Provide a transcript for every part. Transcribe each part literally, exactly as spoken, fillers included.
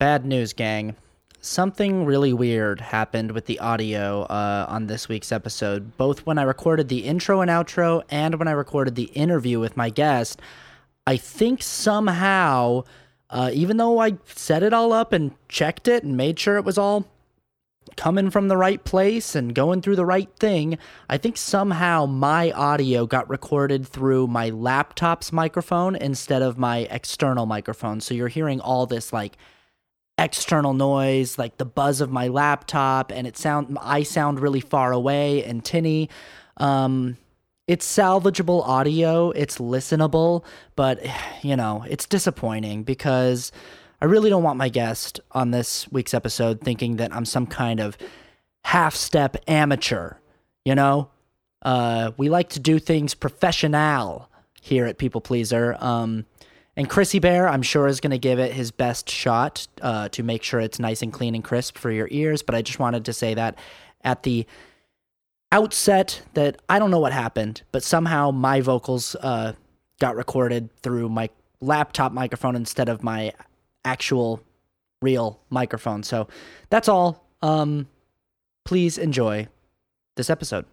Bad news, gang. Something really weird happened with the audio uh, on this week's episode, both when I recorded the intro and outro and when I recorded the interview with my guest. I think somehow, uh, even though I set it all up and checked it and made sure it was all coming from the right place and going through the right thing, I think somehow my audio got recorded through my laptop's microphone instead of my external microphone. So you're hearing all this like external noise, like the buzz of my laptop, and it sound I sound really far away and tinny. Um, it's salvageable audio, it's listenable, but you know, it's disappointing because I really don't want my guest on this week's episode thinking that I'm some kind of half-step amateur, you know? Uh, we like to do things professional here at People Pleaser. Um, and Chrissy Bear, I'm sure, is going to give it his best shot uh, to make sure it's nice and clean and crisp for your ears. But I just wanted to say that at the outset that I don't know what happened, but somehow my vocals uh, got recorded through my laptop microphone instead of my actual real microphone. So that's all. Um, please enjoy this episode.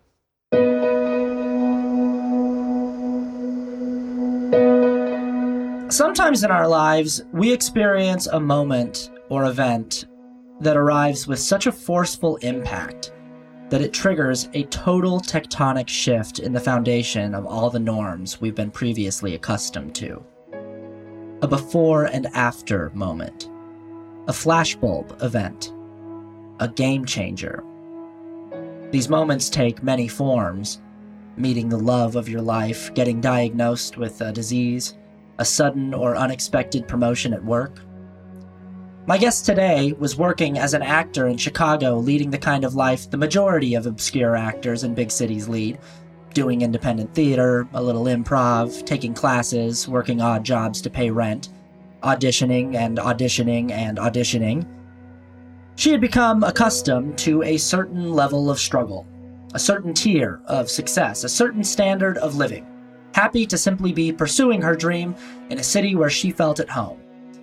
Sometimes in our lives, we experience a moment or event that arrives with such a forceful impact that it triggers a total tectonic shift in the foundation of all the norms we've been previously accustomed to. A before and after moment. A flashbulb event. A game changer. These moments take many forms: meeting the love of your life, getting diagnosed with a disease, a sudden or unexpected promotion at work. My guest today was working as an actor in Chicago, leading the kind of life the majority of obscure actors in big cities lead, doing independent theater, a little improv, taking classes, working odd jobs to pay rent, auditioning and auditioning and auditioning. She had become accustomed to a certain level of struggle, a certain tier of success, a certain standard of living, happy to simply be pursuing her dream in a city where she felt at home.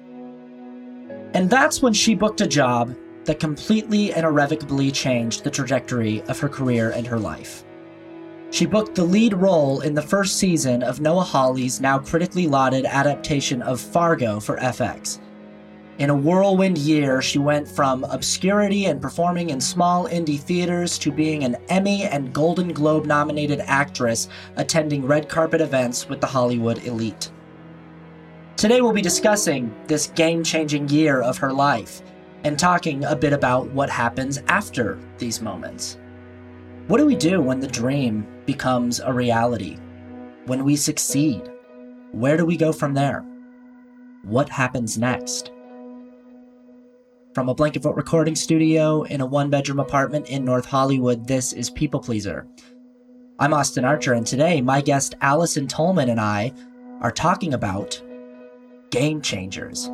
And that's when she booked a job that completely and irrevocably changed the trajectory of her career and her life. She booked the lead role in the first season of Noah Hawley's now critically lauded adaptation of Fargo for F X. In a whirlwind year, she went from obscurity and performing in small indie theaters to being an Emmy and Golden Globe nominated actress attending red carpet events with the Hollywood elite. Today we'll be discussing this game-changing year of her life and talking a bit about what happens after these moments. What do we do when the dream becomes a reality? When we succeed? Where do we go from there? What happens next? From a Blanket Vote recording studio in a one-bedroom apartment in North Hollywood, this is People Pleaser. I'm Austin Archer, and today my guest Allison Tolman and I are talking about game changers.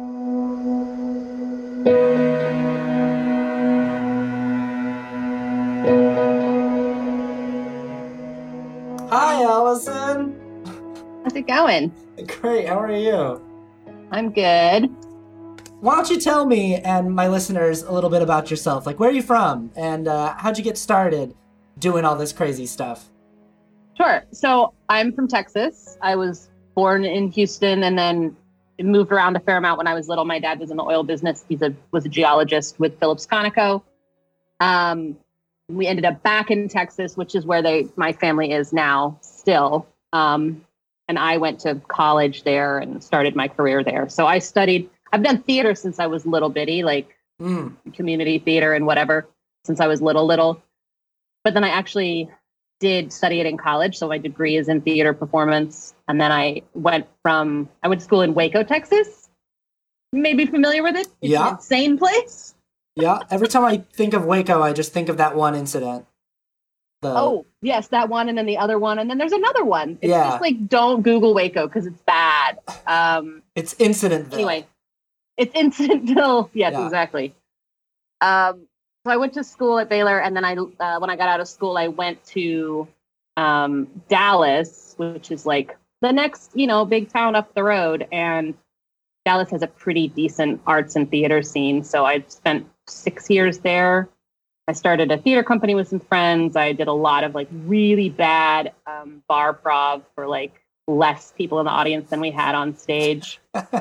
Hi, Allison. How's it going? Great, how are you? I'm good. Why don't you tell me and my listeners a little bit about yourself? Like, where are you from? And uh, how'd you get started doing all this crazy stuff? Sure. So I'm from Texas. I was born in Houston and then moved around a fair amount when I was little. My dad was in the oil business. He's a was a geologist with Phillips Conoco. Um, we ended up back in Texas, which is where they my family is now still. Um, and I went to college there and started my career there. So I studied I've done theater since I was little bitty, like mm. community theater and whatever, since I was little, little. But then I actually did study it in college. So my degree is in theater performance. And then I went from, I went to school in Waco, Texas. You may be familiar with it. It's yeah. an insane place. Yeah. Every time I think of Waco, I just think of that one incident. The... Oh, yes, that one. And then the other one. And then there's another one. It's yeah. just like, don't Google Waco because it's bad. Um, it's Incidentville. Anyway. It's Incidentville. Yes, yeah. exactly. Um, so I went to school at Baylor, and then I, uh, when I got out of school, I went to um, Dallas, which is like the next, you know, big town up the road. And Dallas has a pretty decent arts and theater scene. So I spent six years there. I started a theater company with some friends. I did a lot of like really bad um, bar prov for like less people in the audience than we had on stage.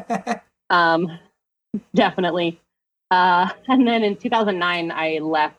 um, definitely. Uh, and then in two thousand nine, I left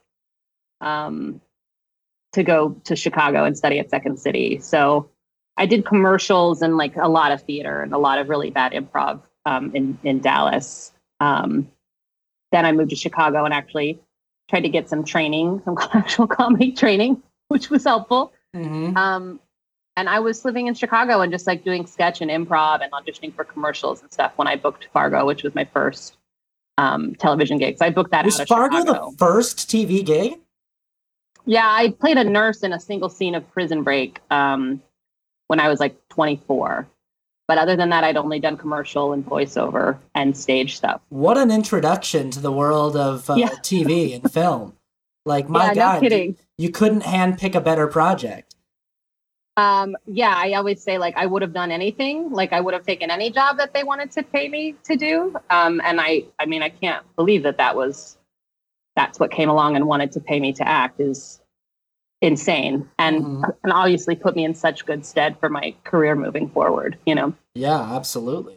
um, to go to Chicago and study at Second City. So I did commercials and like a lot of theater and a lot of really bad improv um, in, in Dallas. Um, then I moved to Chicago and actually tried to get some training, some actual comedy training, which was helpful. Mm-hmm. Um, and I was living in Chicago and just like doing sketch and improv and auditioning for commercials and stuff when I booked Fargo, which was my first um, television gig. So I booked that Was out of Fargo Chicago. the first T V gig? Yeah, I played a nurse in a single scene of Prison Break um, when I was like twenty-four. But other than that, I'd only done commercial and voiceover and stage stuff. What an introduction to the world of uh, Yeah. T V and film. Like, my Yeah, no God, kidding. you, you couldn't handpick a better project. Um, yeah, I always say like I would have done anything. Like I would have taken any job that they wanted to pay me to do. Um, and I, I mean, I can't believe that that was, that's what came along and wanted to pay me to act is insane. And, Mm-hmm. and obviously put me in such good stead for my career moving forward, you know? Yeah, absolutely.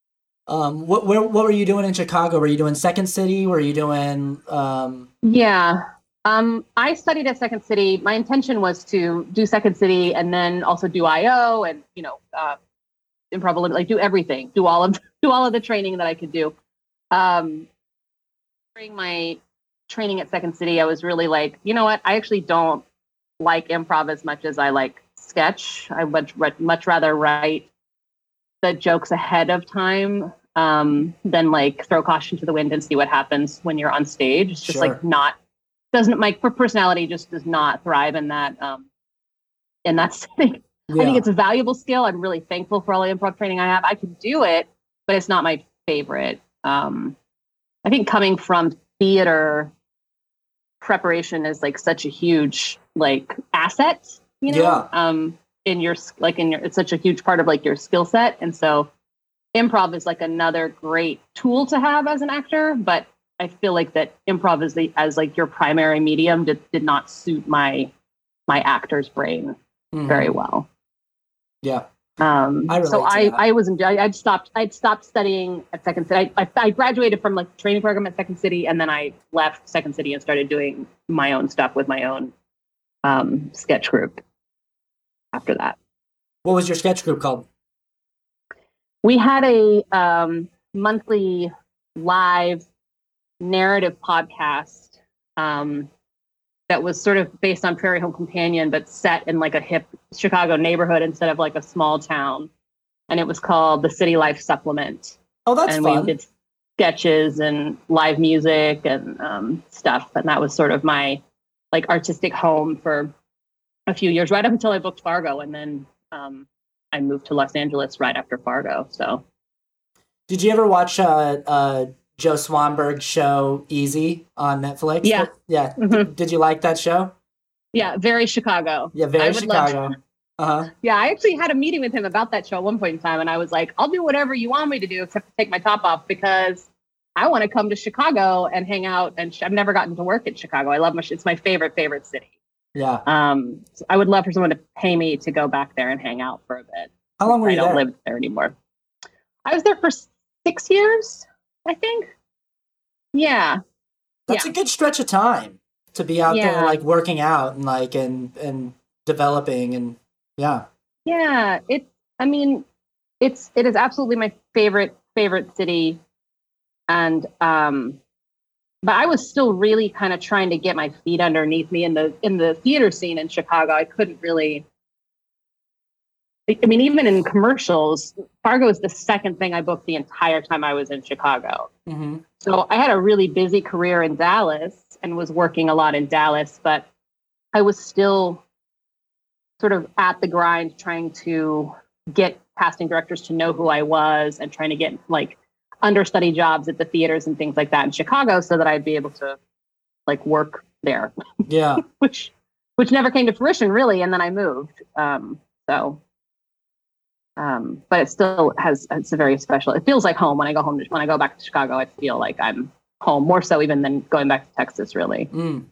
Um, what, where, what were you doing in Chicago? Were you doing Second City? Were you doing, um, Yeah. Um, I studied at Second City. My intention was to do Second City and then also do I O and, you know, uh, improv, a little- like do everything, do all of, do all of the training that I could do. Um, during my training at Second City, I was really like, you know what? I actually don't like improv as much as I like sketch. I would much rather write the jokes ahead of time um, than like throw caution to the wind and see what happens when you're on stage. It's just Sure. like not, doesn't my personality just does not thrive in that, um, in that setting. yeah. I think it's a valuable skill. I'm really thankful for all the improv training I have. I can do it, but it's not my favorite. Um, I think coming from theater, preparation is like such a huge like asset, you know, Yeah. um, in your, like in your, it's such a huge part of like your skill set. And so improv is like another great tool to have as an actor, but I feel like that improv is the, as like your primary medium did, did not suit my, my actor's brain Mhm. very well. Yeah. Um, I relate so to I, that. I wasn't, I, I'd stopped, I'd stopped studying at Second City. I, I, I graduated from like the training program at Second City. And then I left Second City and started doing my own stuff with my own, um, sketch group after that. What was your sketch group called? We had a, um, monthly live narrative podcast, um, that was sort of based on Prairie Home Companion, but set in like a hip Chicago neighborhood instead of like a small town. And it was called the City Life Supplement. Oh, that's and fun. we did sketches and live music and um, stuff. And that was sort of my like artistic home for a few years, right up until I booked Fargo. And then um, I moved to Los Angeles right after Fargo. So Did you ever watch uh, uh, Joe Swanberg's show Easy on Netflix? Yeah. Yeah. Mhm. Did you like that show? yeah, very Chicago. Yeah, I very would love- Chicago. Uh-huh. Yeah, I actually had a meeting with him about that show at one point in time, and I was like, I'll do whatever you want me to do except to take my top off because I want to come to Chicago and hang out. And sh- I've never gotten to work in Chicago. I love my, it's my favorite, favorite city. Yeah. Um, so I would love for someone to pay me to go back there and hang out for a bit. How long were I you don't there? live there anymore. I was there for six years, I think. Yeah. That's yeah. a good stretch of time to be out there Yeah. like working out and like and and developing and yeah. Yeah, it's, I mean, it's, it is absolutely my favorite, favorite city. And, um, but I was still really kind of trying to get my feet underneath me in the, in the theater scene in Chicago. I couldn't really, I mean, even in commercials, Fargo is the second thing I booked the entire time I was in Chicago. Mm-hmm. So I had a really busy career in Dallas and was working a lot in Dallas, but I was still sort of at the grind trying to get casting directors to know who I was and trying to get like understudy jobs at the theaters and things like that in Chicago so that I'd be able to like work there, Yeah. which which never came to fruition really. And then I moved. Um, so Um, but it still has, it's a very special, it feels like home when I go home, to, when I go back to Chicago, I feel like I'm home more so even than going back to Texas, really. Mm.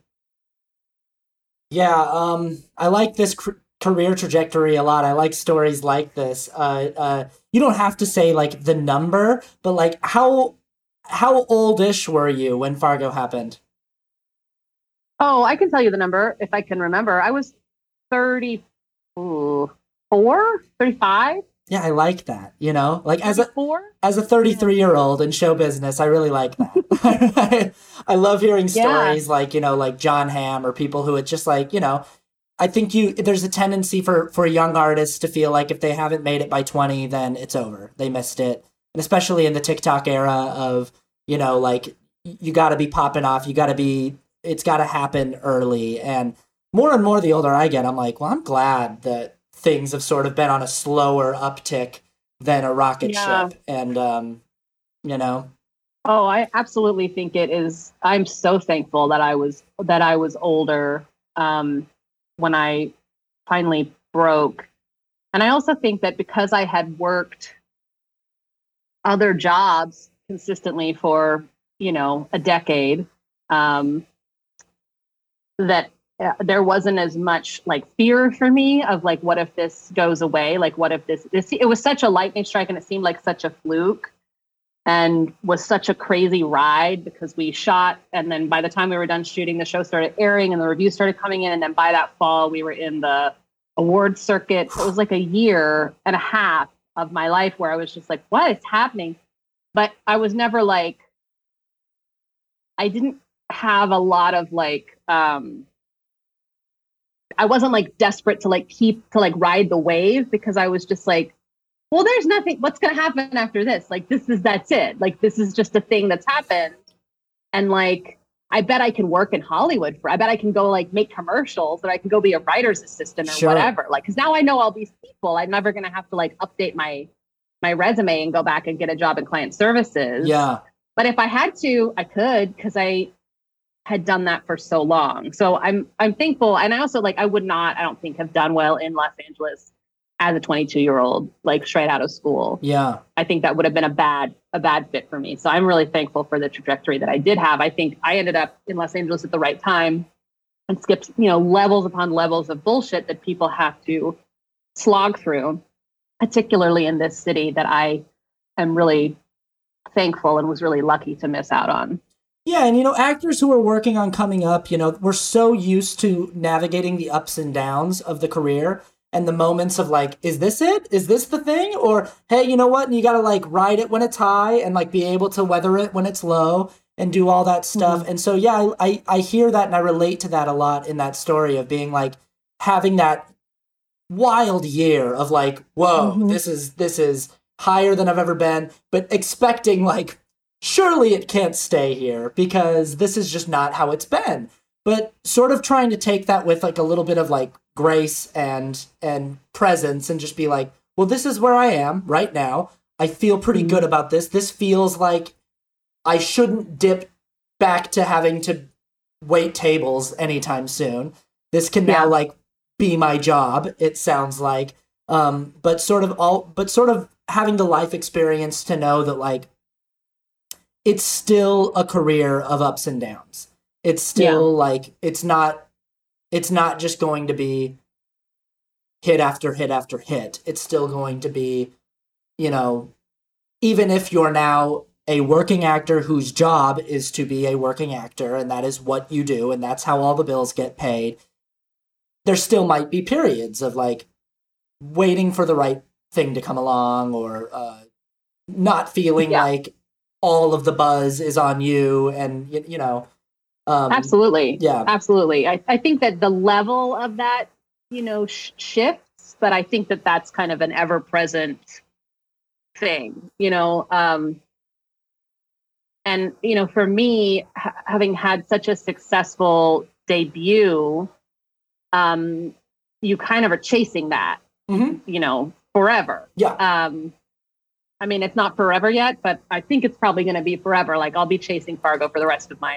Yeah. Um, I like this cr- career trajectory a lot. I like stories like this. Uh, uh, you don't have to say like the number, but like how, how oldish were you when Fargo happened? Oh, I can tell you the number if I can remember. I was thirty-four, thirty-five. Yeah, I like that. You know, like as a thirty-four? as a thirty-three year old in show business, I really like that. I love hearing stories Yeah. like, you know, like John Hamm or people who it's just like, you know, I think you there's a tendency for for young artists to feel like if they haven't made it by twenty, then it's over. They missed it. And especially in the TikTok era of, you know, like you got to be popping off, you got to be it's got to happen early. And more and more the older I get, I'm like, well, I'm glad that things have sort of been on a slower uptick than a rocket Yeah. ship. And, um, you know, Oh, I absolutely think it is. I'm so thankful that I was that I was older um, when I finally broke. And I also think that because I had worked other jobs consistently for, you know, a decade, um, that uh, there wasn't as much like fear for me of like, what if this goes away? Like, what if this, this, it was such a lightning strike and it seemed like such a fluke and was such a crazy ride because we shot. And then by the time we were done shooting, the show started airing and the reviews started coming in. And then by that fall, we were in the award circuit. So it was like a year and a half of my life where I was just like, what is happening? But I was never like, I didn't have a lot of like, um, I wasn't like desperate to like keep to like ride the wave because I was just like, well, there's nothing, what's going to happen after this? Like, this is, that's it. Like, this is just a thing that's happened. And like, I bet I can work in Hollywood for, I bet I can go like make commercials or I can go be a writer's assistant or Sure. whatever. Like, cause now I know all these people, I'm never going to have to like update my, my resume and go back and get a job in client services. Yeah. But if I had to, I could, cause I had done that for so long. So I'm, I'm thankful. And I also like, I would not, I don't think have done well in Los Angeles as a twenty-two year old, like straight out of school. Yeah. I think that would have been a bad, a bad fit for me. So I'm really thankful for the trajectory that I did have. I think I ended up in Los Angeles at the right time and skipped, you know, levels upon levels of bullshit that people have to slog through, particularly in this city that I am really thankful and was really lucky to miss out on. Yeah, and you know, actors who are working on coming up, you know, we're so used to navigating the ups and downs of the career and the moments of like, is this it? Is this the thing? Or, hey, you know what? And you got to like ride it when it's high and like be able to weather it when it's low and do all that stuff. Mm-hmm. And so, yeah, I, I hear that and I relate to that a lot in that story of being like having that wild year of like, whoa, mm-hmm. this is, this is higher than I've ever been, but expecting like, surely it can't stay here because this is just not how it's been. But sort of trying to take that with like a little bit of like grace and and presence and just be like, well, this is where I am right now. I feel pretty good about this. This feels like I shouldn't dip back to having to wait tables anytime soon. This can now yeah. like be my job, it sounds like. Um, but sort of all but sort of having the life experience to know that like it's still a career of ups and downs. It's still yeah. like, it's not, it's not just going to be hit after hit after hit. It's still going to be, you know, even if you're now a working actor whose job is to be a working actor and that is what you do and that's how all the bills get paid, there still might be periods of like waiting for the right thing to come along or uh, not feeling yeah. like all of the buzz is on you and, you, you know, Um, absolutely. Yeah, absolutely. I, I think that the level of that, you know, sh- shifts, but I think that that's kind of an ever present thing, you know, um, and, you know, for me, ha- having had such a successful debut, um, you kind of are chasing that, mm-hmm. you know, forever. Yeah. Um, I mean, it's not forever yet, but I think it's probably going to be forever. Like I'll be chasing Fargo for the rest of my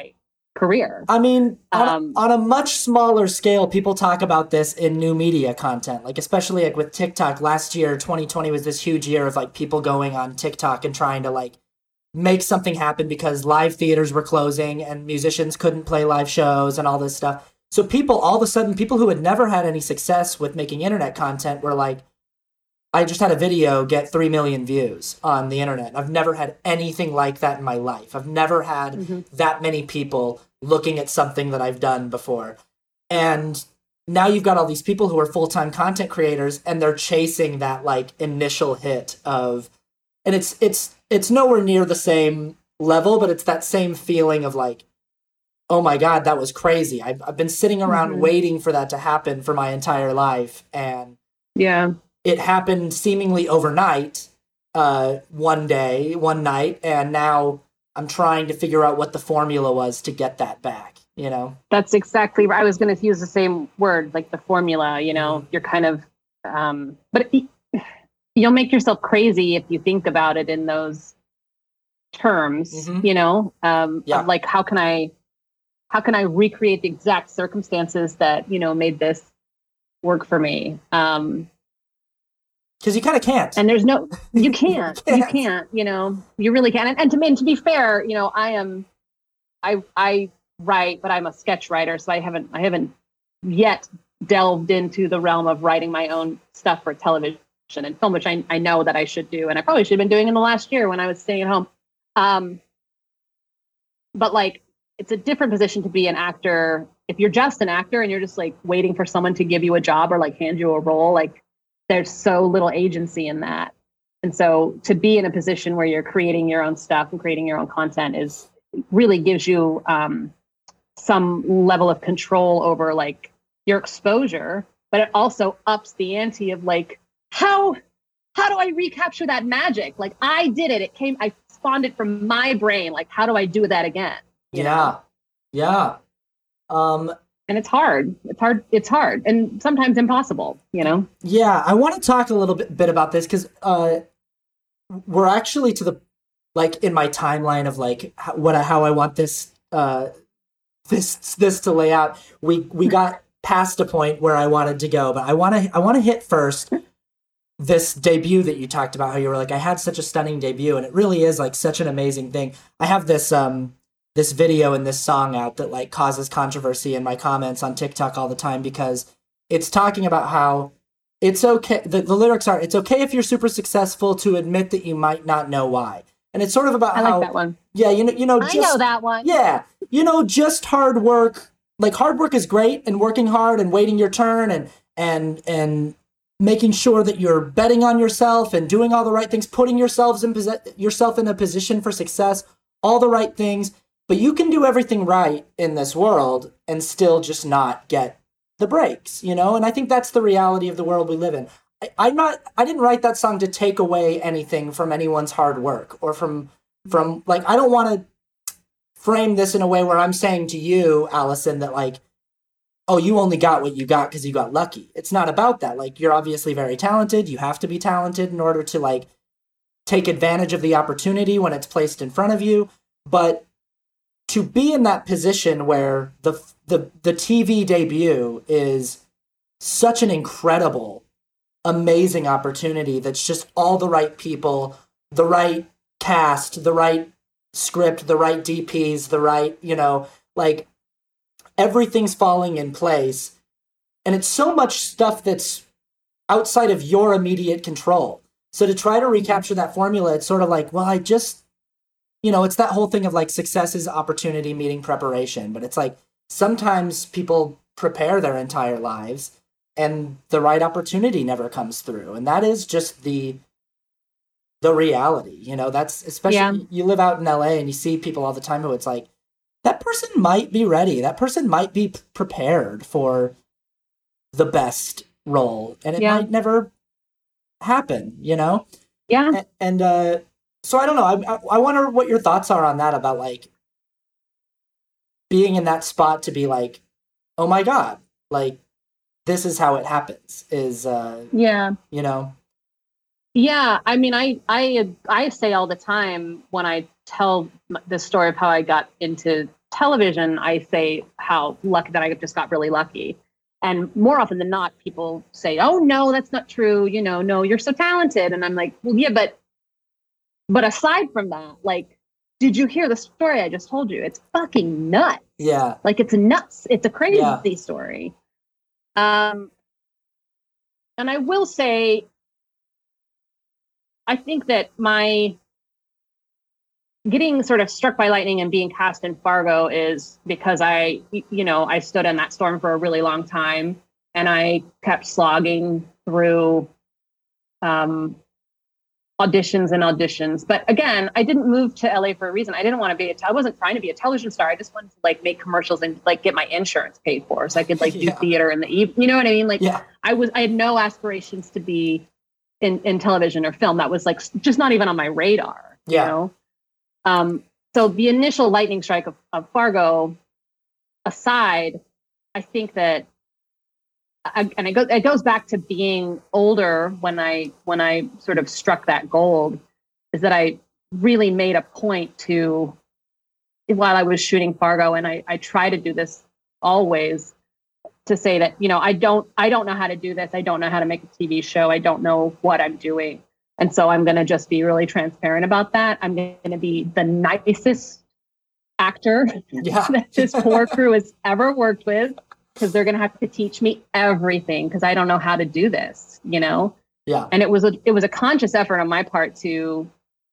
career. I mean, on, Um, on a much smaller scale, people talk about this in new media content, like especially like with TikTok. Last year, twenty twenty was this huge year of like people going on TikTok and trying to like make something happen because live theaters were closing and musicians couldn't play live shows and all this stuff. So people, all of a sudden, people who had never had any success with making internet content were like, I just had a video get three million views on the internet. I've never had anything like that in my life. I've never had mm-hmm. that many people looking at something that I've done before. And now you've got all these people who are full-time content creators and they're chasing that like initial hit of, and it's, it's, it's nowhere near the same level, but it's that same feeling of like, oh my God, that was crazy. I've, I've been sitting around mm-hmm. waiting for that to happen for my entire life. And yeah, it happened seemingly overnight, uh, one day, one night, and now I'm trying to figure out what the formula was to get that back, you know? That's exactly right. I was going to use the same word, like the formula, you know, mm-hmm. you're kind of, um, but it, you'll make yourself crazy if you think about it in those terms, mm-hmm. you know, um, yeah. of like, how can I, how can I recreate the exact circumstances that, you know, made this work for me? Um, Because you kind of can't. And there's no, you can't, you, can't. you can't, you know, you really can't. And, and, to, and to be fair, you know, I am, I I write, but I'm a sketch writer. So I haven't, I haven't yet delved into the realm of writing my own stuff for television and film, which I, I know that I should do. And I probably should have been doing in the last year when I was staying at home. Um, but like, it's a different position to be an actor. If you're just an actor and you're just like waiting for someone to give you a job or like hand you a role, like, there's so little agency in that. And so to be in a position where you're creating your own stuff and creating your own content is really gives you um, some level of control over like your exposure, but it also ups the ante of like, how, how do I recapture that magic? Like I did it. It came, I spawned it from my brain. Like, how do I do that again? You yeah. know? Yeah. Um, And it's hard. It's hard. It's hard. And sometimes impossible, you know? Yeah. I want to talk a little bit, bit about this because uh, we're actually to the, like in my timeline of like how, what, how I want this, uh, this, this to lay out. We, we got past a point where I wanted to go, but I want to, I want to hit first this debut that you talked about, how you were like, I had such a stunning debut, and it really is like such an amazing thing. I have this, um, this video and this song out that like causes controversy in my comments on TikTok all the time because it's talking about how it's okay. The, the lyrics are, it's okay if you're super successful to admit that you might not know why. And it's sort of about I how, like that one. Yeah, you know, you know, just, I know that one. Yeah. You know, just hard work, like hard work is great, and working hard and waiting your turn and, and, and making sure that you're betting on yourself and doing all the right things, putting yourselves in posi- yourself in a position for success, all the right things. But you can do everything right in this world and still just not get the breaks, you know? And I think that's the reality of the world we live in. I, I'm not, I didn't write that song to take away anything from anyone's hard work or from, from like, I don't want to frame this in a way where I'm saying to you, Allison, that like, oh, you only got what you got because you got lucky. It's not about that. Like, you're obviously very talented. You have to be talented in order to like take advantage of the opportunity when it's placed in front of you. But to be in that position where the the the T V debut is such an incredible, amazing opportunity that's just all the right people, the right cast, the right script, the right D Ps, the right, you know, like everything's falling in place. And it's so much stuff that's outside of your immediate control. So to try to recapture that formula, it's sort of like, well, I just, you know, it's that whole thing of like success is opportunity meeting preparation. But it's like sometimes people prepare their entire lives and the right opportunity never comes through. And that is just the the reality. You know, that's especially yeah. you live out in L A and you see people all the time who it's like, that person might be ready. That person might be prepared for the best role. And it yeah. might never happen, you know? Yeah. And, and uh so I don't know. I, I I wonder what your thoughts are on that, about like being in that spot to be like, oh my God, like this is how it happens. Is uh, yeah, you know. Yeah, I mean, I I I say all the time when I tell the story of how I got into television, I say how lucky that I just got really lucky. And more often than not, people say, oh, no, that's not true. You know, no, you're so talented. And I'm like, well, yeah, but, but aside from that, like, did you hear the story I just told you? It's fucking nuts. Yeah. Like, it's nuts. It's a crazy Yeah. story. Um, and I will say, I think that my getting sort of struck by lightning and being cast in Fargo is because I, you know, I stood in that storm for a really long time, and I kept slogging through um, auditions and auditions. But again, I didn't move to L A for a reason. I didn't want to be, a te- I wasn't trying to be a television star. I just wanted to like make commercials and like get my insurance paid for so I could like Yeah. do theater in the evening. You know what I mean? Like Yeah. I was, I had no aspirations to be in, in television or film. That was like just not even on my radar, Yeah. you know? Um, so the initial lightning strike of, of Fargo aside, I think that, I, and it, go, it goes back to being older when I when I sort of struck that gold, is that I really made a point to, while I was shooting Fargo, and I, I try to do this always, to say that, you know, I don't I don't know how to do this. I don't know how to make a T V show. I don't know what I'm doing. And so I'm going to just be really transparent about that. I'm going to be the nicest actor Yeah. that this poor crew has ever worked with, because they're going to have to teach me everything because I don't know how to do this, you know? Yeah. And it was a, it was a conscious effort on my part to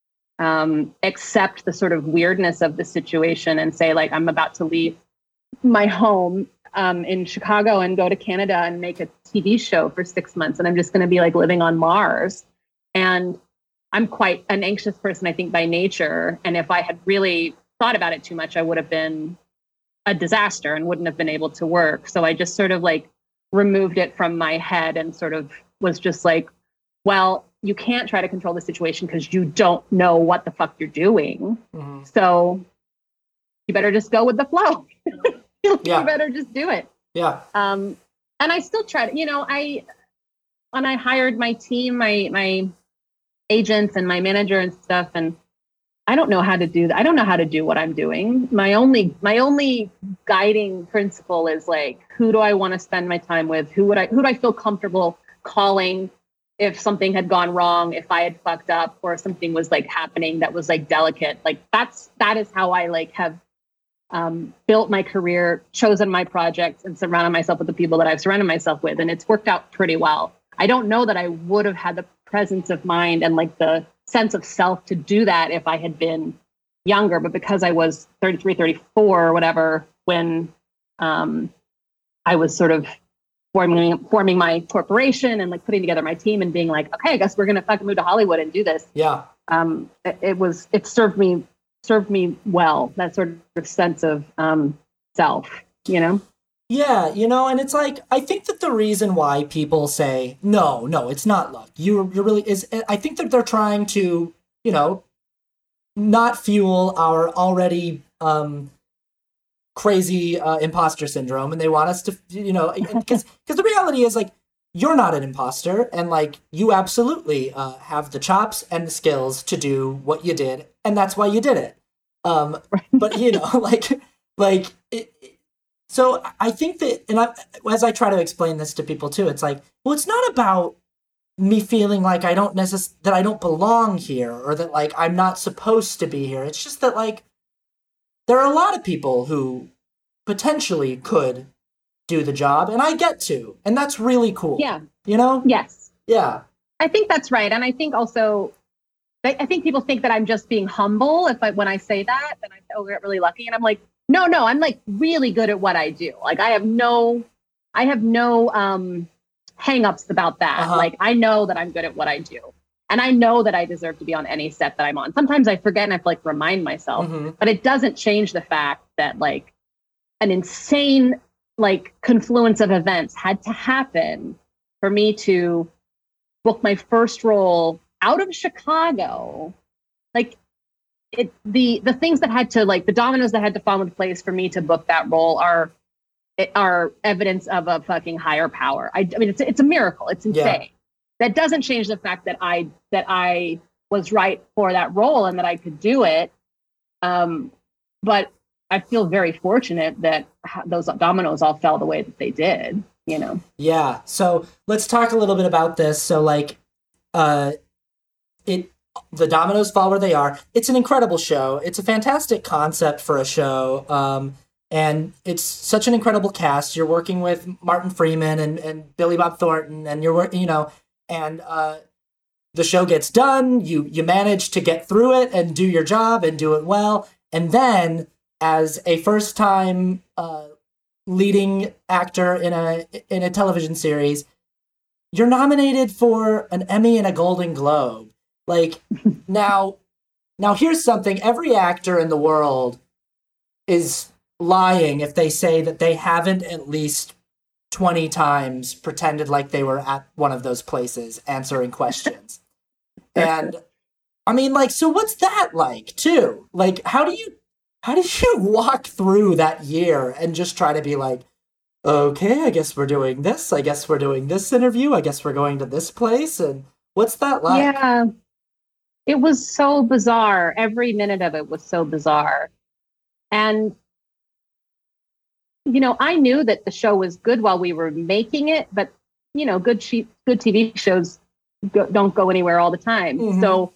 um, accept the sort of weirdness of the situation and say, like, I'm about to leave my home um, in Chicago and go to Canada and make a T V show for six months. And I'm just going to be like living on Mars. And I'm quite an anxious person, I think, by nature. And if I had really thought about it too much, I would have been a disaster and wouldn't have been able to work. So I just sort of like removed it from my head and sort of was just like, well, you can't try to control the situation because you don't know what the fuck you're doing. Mm-hmm. So you better just go with the flow. you Yeah. better just do it. Yeah. Um, and I still try to, you know, I, when I hired my team, my, my agents and my manager and stuff, and I don't know how to do that. I don't know how to do what I'm doing. My only, my only guiding principle is like, who do I want to spend my time with? Who would I, who do I feel comfortable calling if something had gone wrong, if I had fucked up, or if something was like happening that was like delicate? Like that's, that is how I like have um, built my career, chosen my projects, and surrounded myself with the people that I've surrounded myself with. And it's worked out pretty well. I don't know that I would have had the presence of mind and like the sense of self to do that if I had been younger, but because I was thirty-three, thirty-four or whatever, when um, I was sort of forming, forming my corporation and like putting together my team and being like, okay, I guess we're going to fucking move to Hollywood and do this. Yeah. Um, it, it was, it served me, served me well, that sort of sense of um, self, you know? Yeah, you know, and it's like, I think that the reason why people say, no, no, it's not luck. You're, you're really, is, I think that they're trying to, you know, not fuel our already um, crazy uh, imposter syndrome. And they want us to, you know, because because the reality is like, you're not an imposter. And like, you absolutely uh, have the chops and the skills to do what you did. And that's why you did it. Um, but, you know, like, like, it, so I think that, and I, as I try to explain this to people too, it's like, well, it's not about me feeling like I don't necess- that I don't belong here, or that like I'm not supposed to be here. It's just that like there are a lot of people who potentially could do the job, and I get to, and that's really cool. Yeah. You know? Yes. Yeah. I think that's right. And I think also, I, I think people think that I'm just being humble if I, when I say that, then I oh, get really lucky. And I'm like, no, no, I'm like really good at what I do. Like I have no, I have no um, hangups about that. Uh-huh. Like I know that I'm good at what I do. And I know that I deserve to be on any set that I'm on. Sometimes I forget and I have to like remind myself, Mm-hmm. but it doesn't change the fact that like an insane like confluence of events had to happen for me to book my first role out of Chicago. Like it, the, the things that had to like the dominoes that had to fall into place for me to book that role are, are evidence of a fucking higher power. I, I mean, it's, it's a miracle. It's insane. Yeah. That doesn't change the fact that I, that I was right for that role and that I could do it. Um, but I feel very fortunate that those dominoes all fell the way that they did, you know? Yeah. So let's talk a little bit about this. So like, uh, it, the dominoes fall where they are. It's an incredible show. It's a fantastic concept for a show. Um, and it's such an incredible cast. You're working with Martin Freeman and, and Billy Bob Thornton, and you're working, you know, and, uh, the show gets done. You, you manage to get through it and do your job and do it well. And then as a first time, uh, leading actor in a, in a television series, you're nominated for an Emmy and a Golden Globe. Like, now, now here's something. Every actor in the world is lying if they say that they haven't at least twenty times pretended like they were at one of those places answering questions. And I mean, like, so what's that like too? Like, how do you, how did you walk through that year and just try to be like, okay, I guess we're doing this. I guess we're doing this interview. I guess we're going to this place. And what's that like? Yeah, it was so bizarre. Every minute of it was so bizarre. And, you know, I knew that the show was good while we were making it, but, you know, good, she- good T V shows go- don't go anywhere all the time. Mm-hmm. So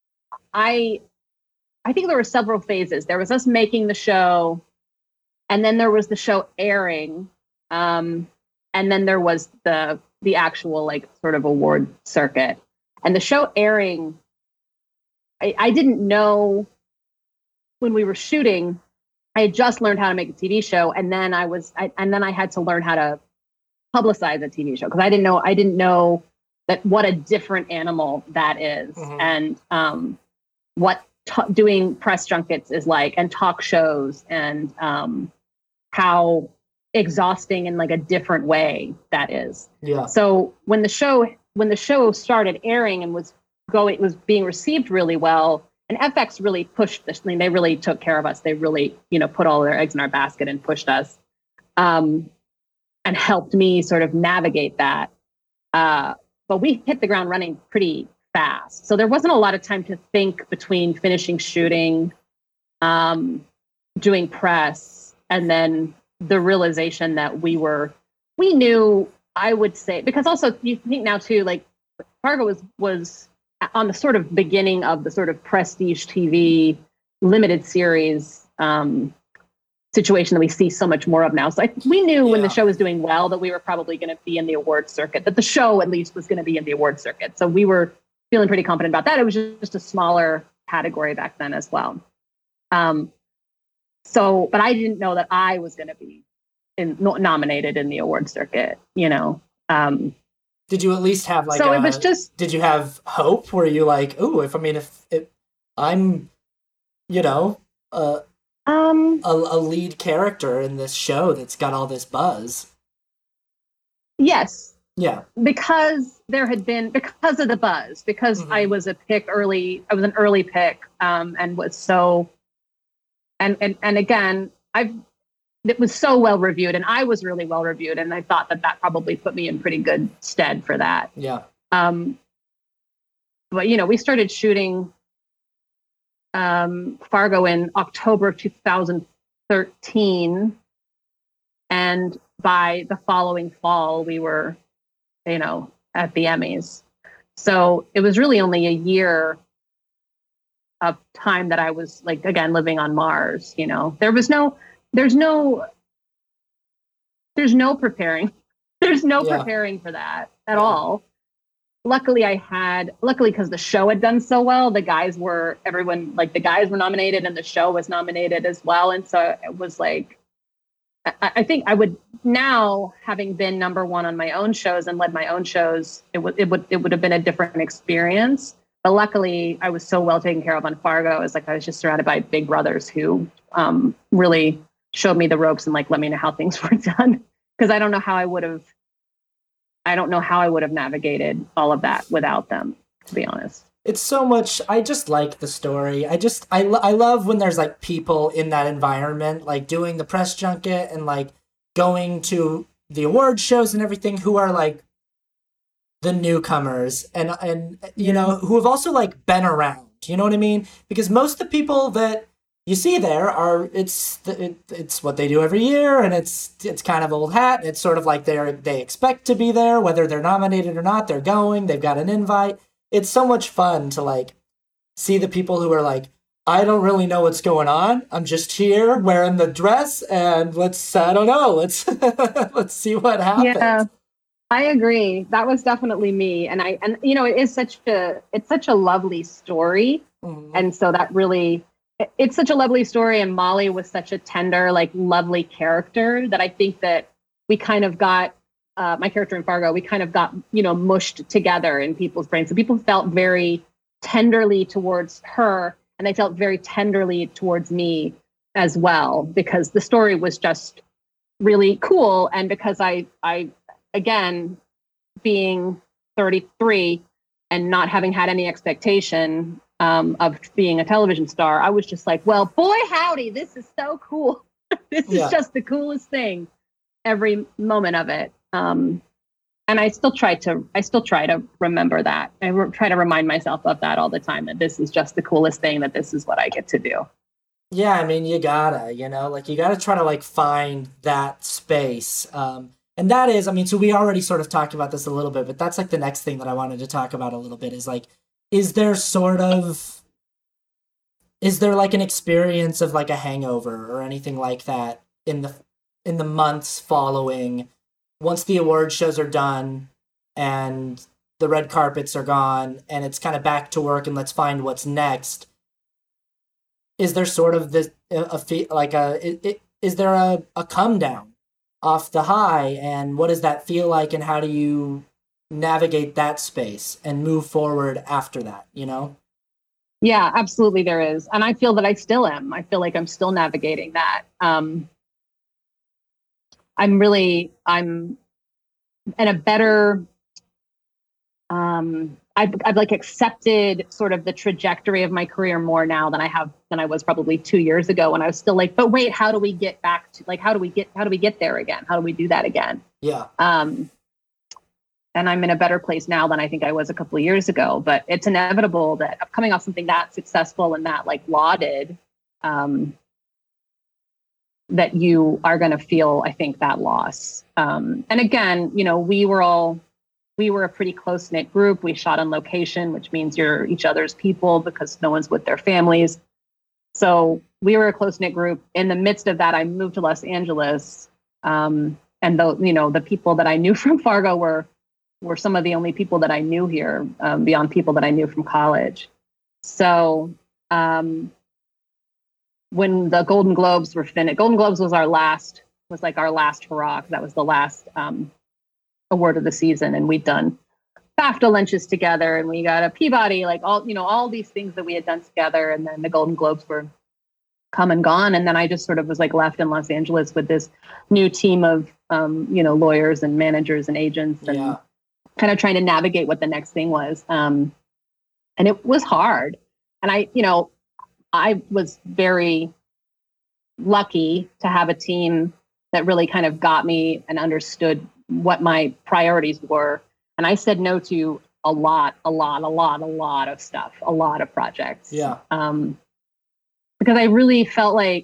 I, I think there were several phases. There was us making the show, and then there was the show airing. Um, and then there was the the actual like sort of award circuit. And the show airing, I, I didn't know when we were shooting. I had just learned how to make a T V show, and then I was, I, and then I had to learn how to publicize a T V show because I didn't know, I didn't know that what a different animal that is, mm-hmm. and um, what t- doing press junkets is like, and talk shows, and um, how exhausting in like a different way that is. Yeah. So when the show when the show started airing and was going, it was being received really well. And F X really pushed this. I mean, they really took care of us. They really, you know, put all their eggs in our basket and pushed us, um, and helped me sort of navigate that. Uh, but we hit the ground running pretty fast. So there wasn't a lot of time to think between finishing shooting, um, doing press, and then the realization that we were, we knew, I would say, because also you think now too, like Fargo was, was on the sort of beginning of the sort of prestige T V limited series um, situation that we see so much more of now. So I, we knew yeah. when the show was doing well that we were probably going to be in the award circuit, that the show at least was going to be in the award circuit. So we were feeling pretty confident about that. It was just a smaller category back then as well. Um, so, but I didn't know that I was going to be in, nominated in the award circuit, you know. Um, Did you at least have like so a, it was just, did you have hope? Were you like, oh, if I mean, if, if I'm, you know, uh, um, a, a lead character in this show that's got all this buzz? Yes. Yeah. Because there had been, because of the buzz, because mm-hmm. I was a pick early, I was an early pick, um, and was so, and, and, and again, I've, it was so well reviewed, and I was really well reviewed, and I thought that that probably put me in pretty good stead for that. Yeah. Um, but you know, we started shooting um, Fargo in October of two thousand thirteen, and by the following fall, we were, you know, at the Emmys. So it was really only a year of time that I was like, again, living on Mars. You know, there was no. There's no, there's no preparing. There's no yeah. preparing for that at yeah. all. Luckily, I had, luckily, because the show had done so well, the guys were, everyone, like the guys were nominated and the show was nominated as well. And so it was like, I, I think I would now, having been number one on my own shows and led my own shows, it would, it would, it would have been a different experience. But luckily, I was so well taken care of on Fargo. It was like I was just surrounded by big brothers who um, really showed me the ropes and like let me know how things were done, because I don't know how I would have I don't know how I would have navigated all of that without them, to be honest. It's so much, I just like the story. I just I, lo- I love when there's like people in that environment, like doing the press junket and like going to the award shows and everything, who are like the newcomers and and you know, who have also like been around, you know what I mean? Because most of the people that you see there are it's it, it's what they do every year, and it's it's kind of old hat. It's sort of like they're they expect to be there, whether they're nominated or not. They're going. They've got an invite. It's so much fun to like see the people who are like, I don't really know what's going on. I'm just here wearing the dress, and let's I don't know. Let's let's see what happens. Yeah, I agree. That was definitely me, and I and you know it is such a it's such a lovely story, mm-hmm. and so that really. It's such a lovely story, and Molly was such a tender, like lovely character that I think that we kind of got, uh, my character in Fargo, we kind of got, you know, mushed together in people's brains. So people felt very tenderly towards her, and they felt very tenderly towards me as well, because the story was just really cool. And because I, I again, being thirty-three and not having had any expectation Um, of being a television star, I was just like, well, boy, howdy, this is so cool. This is yeah. just the coolest thing every moment of it. Um, and I still try to, I still try to remember that. I re- try to remind myself of that all the time, that this is just the coolest thing, that this is what I get to do. Yeah. I mean, you gotta, you know, like you gotta try to like find that space. Um, and that is, I mean, so we already sort of talked about this a little bit, but that's like the next thing that I wanted to talk about a little bit is like, Is there sort of, is there like an experience of like a hangover or anything like that in the in the months following, once the award shows are done and the red carpets are gone and it's kind of back to work and let's find what's next? Is there sort of this a, a like a it, it, is there a, a come down off the high, and what does that feel like, and how do you navigate that space and move forward after that, you know? Yeah, absolutely there is. And I feel that I still am. I feel like I'm still navigating that. Um, I'm really, I'm in a better, um, I've, I've like accepted sort of the trajectory of my career more now than I have, than I was probably two years ago when I was still like, but wait, how do we get back to like, how do we get, how do we get there again? How do we do that again? Yeah. Um, And I'm in a better place now than I think I was a couple of years ago. But it's inevitable that coming off something that successful and that like lauded, um, that you are going to feel, I think, that loss. Um, and again, you know, we were all, we were a pretty close knit group. We shot on location, which means you're each other's people because no one's with their families. So we were a close knit group. In the midst of that, I moved to Los Angeles. Um, and the, you know, the people that I knew from Fargo were, were some of the only people that I knew here, um, beyond people that I knew from college. So um, when the Golden Globes were finished, Golden Globes was our last, was like our last hurrah. That was the last um, award of the season. And we'd done BAFTA lunches together, and we got a Peabody, like all, you know, all these things that we had done together. And then the Golden Globes were come and gone. And then I just sort of was like left in Los Angeles with this new team of, um, you know, lawyers and managers and agents and yeah. kind of trying to navigate what the next thing was. Um, and it was hard. And I, you know, I was very lucky to have a team that really kind of got me and understood what my priorities were. And I said no to a lot, a lot, a lot, a lot of stuff, a lot of projects. Yeah. Um, because I really felt like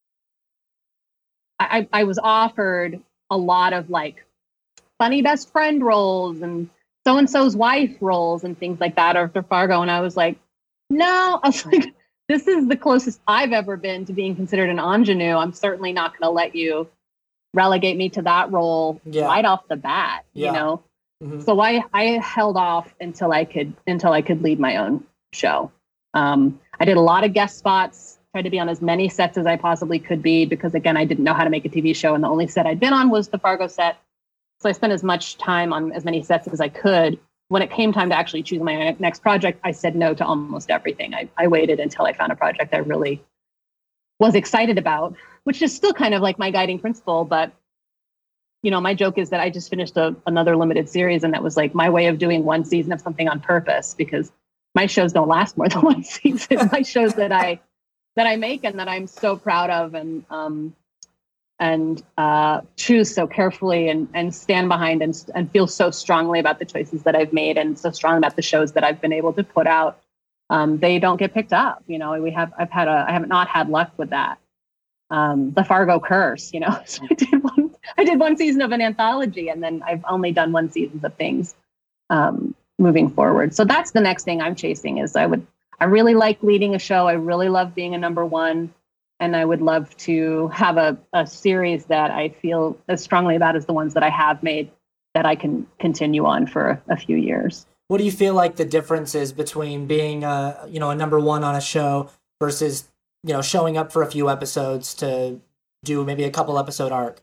I, I was offered a lot of like funny best friend roles and so-and-so's wife roles and things like that after Fargo. And I was like, no, I was like, this is the closest I've ever been to being considered an ingenue. I'm certainly not going to let you relegate me to that role yeah. right off the bat, yeah. you know? Mm-hmm. So I, I held off until I could, until I could lead my own show. Um, I did a lot of guest spots, tried to be on as many sets as I possibly could be, because again, I didn't know how to make a T V show. And the only set I'd been on was the Fargo set. So I spent as much time on as many sets as I could. When it came time to actually choose my next project, I said no to almost everything. I, I waited until I found a project I really was excited about, which is still kind of like my guiding principle. But, you know, my joke is that I just finished a, another limited series, and that was like my way of doing one season of something on purpose, because my shows don't last more than one season. My shows that I that I make and that I'm so proud of, and um, and uh, choose so carefully and, and stand behind and, and feel so strongly about the choices that I've made, and so strong about the shows that I've been able to put out. um, they don't get picked up. You know, we have, I've had a, I have not had luck with that. Um, the Fargo curse, you know, so I did one, I did one season of an anthology, and then I've only done one season of things, um, moving forward. So that's the next thing I'm chasing is I would, I really like leading a show. I really love being a number one. And I would love to have a, a series that I feel as strongly about as the ones that I have made that I can continue on for a, a few years. What do you feel like the difference is between being a, you know, a number one on a show versus, you know, showing up for a few episodes to do maybe a couple episode arc?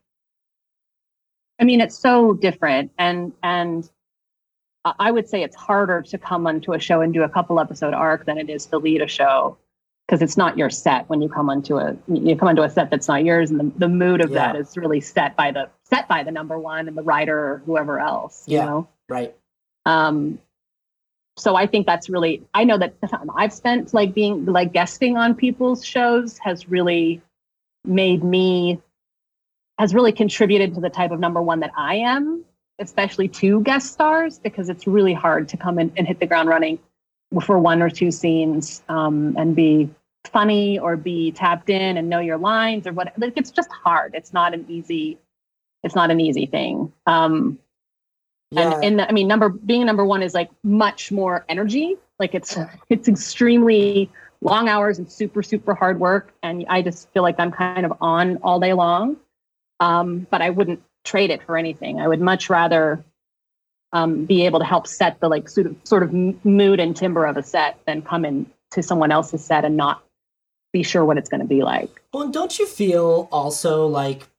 I mean, it's so different. And, and I would say it's harder to come onto a show and do a couple episode arc than it is to lead a show. Because it's not your set when you come onto a you come onto a set that's not yours, and the, the mood of yeah. that is really set by the set by the number one and the writer or whoever else. You yeah, know? Right. Um. So I think that's really I know that the time I've spent like being like guesting on people's shows has really made me has really contributed to the type of number one that I am, especially to guest stars, because it's really hard to come in and hit the ground running for one or two scenes, um, and be funny or be tapped in and know your lines or what. Like, it's just hard. It's not an easy, it's not an easy thing. Um, yeah. And, and I mean, number being number one is like much more energy. Like it's, it's extremely long hours and super, super hard work. And I just feel like I'm kind of on all day long. Um, but I wouldn't trade it for anything. I would much rather Um, be able to help set the like sort of sort of mood and timbre of a set than come in to someone else's set and not be sure what it's going to be like. Well, and don't you feel also like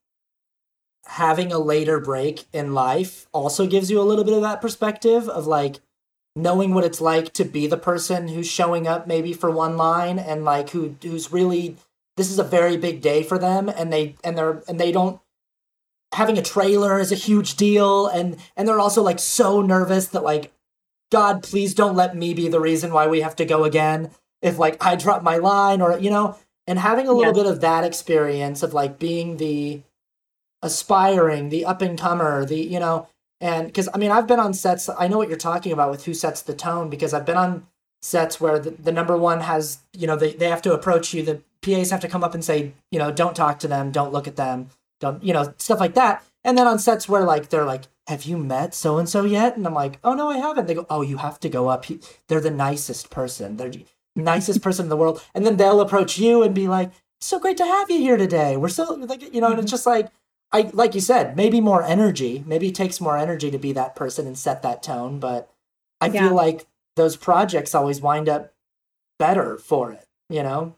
having a later break in life also gives you a little bit of that perspective of like knowing what it's like to be the person who's showing up maybe for one line and like who who's really this is a very big day for them, and they and they're and they don't. Having a trailer is a huge deal, and and they're also like so nervous that like, God, please don't let me be the reason why we have to go again if like I drop my line, or you know, and having a little yes. bit of that experience of like being the aspiring, the up and comer, the you know, and because I mean I've been on sets, I know what you're talking about with who sets the tone, because I've been on sets where the, the number one has, you know, they, they have to approach you, the P As have to come up and say, you know, don't talk to them, don't look at them. Don't, you know, stuff like that. And then on sets where like, they're like, have you met so-and-so yet? And I'm like, oh no, I haven't. They go, oh, you have to go up. He, they're the nicest person. They're the nicest person in the world. And then they'll approach you and be like, so great to have you here today. We're so like, you know, mm-hmm. and it's just like, I, like you said, maybe more energy, maybe it takes more energy to be that person and set that tone. But I yeah. feel like those projects always wind up better for it, you know?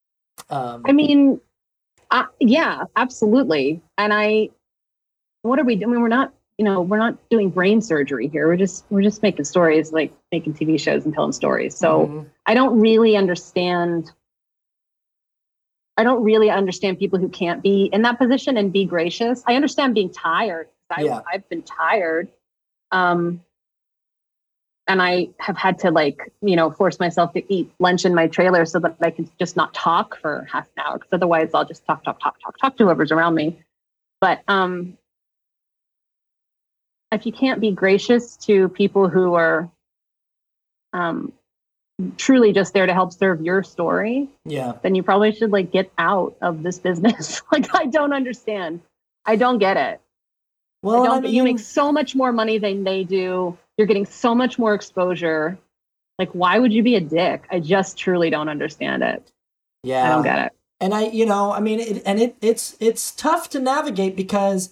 Um, I mean, Uh, yeah, absolutely. And I, what are we doing? We're not, you know, we're not doing brain surgery here. We're just, we're just making stories, like making T V shows and telling stories. So mm-hmm. I don't really understand. I don't really understand people who can't be in that position and be gracious. I understand being tired. I, yeah. I've been tired. Um, And I have had to like, you know, force myself to eat lunch in my trailer so that I can just not talk for half an hour. Because otherwise I'll just talk, talk, talk, talk, talk to whoever's around me. But um, if you can't be gracious to people who are um, truly just there to help serve your story, yeah, then you probably should like get out of this business. Like, I don't understand. I don't get it. Well, I don't, I mean, you make so much more money than they do. You're getting so much more exposure. Like, why would you be a dick? I just truly don't understand it. Yeah. I don't get it. And I, you know, I mean, it, and it, it's, it's tough to navigate because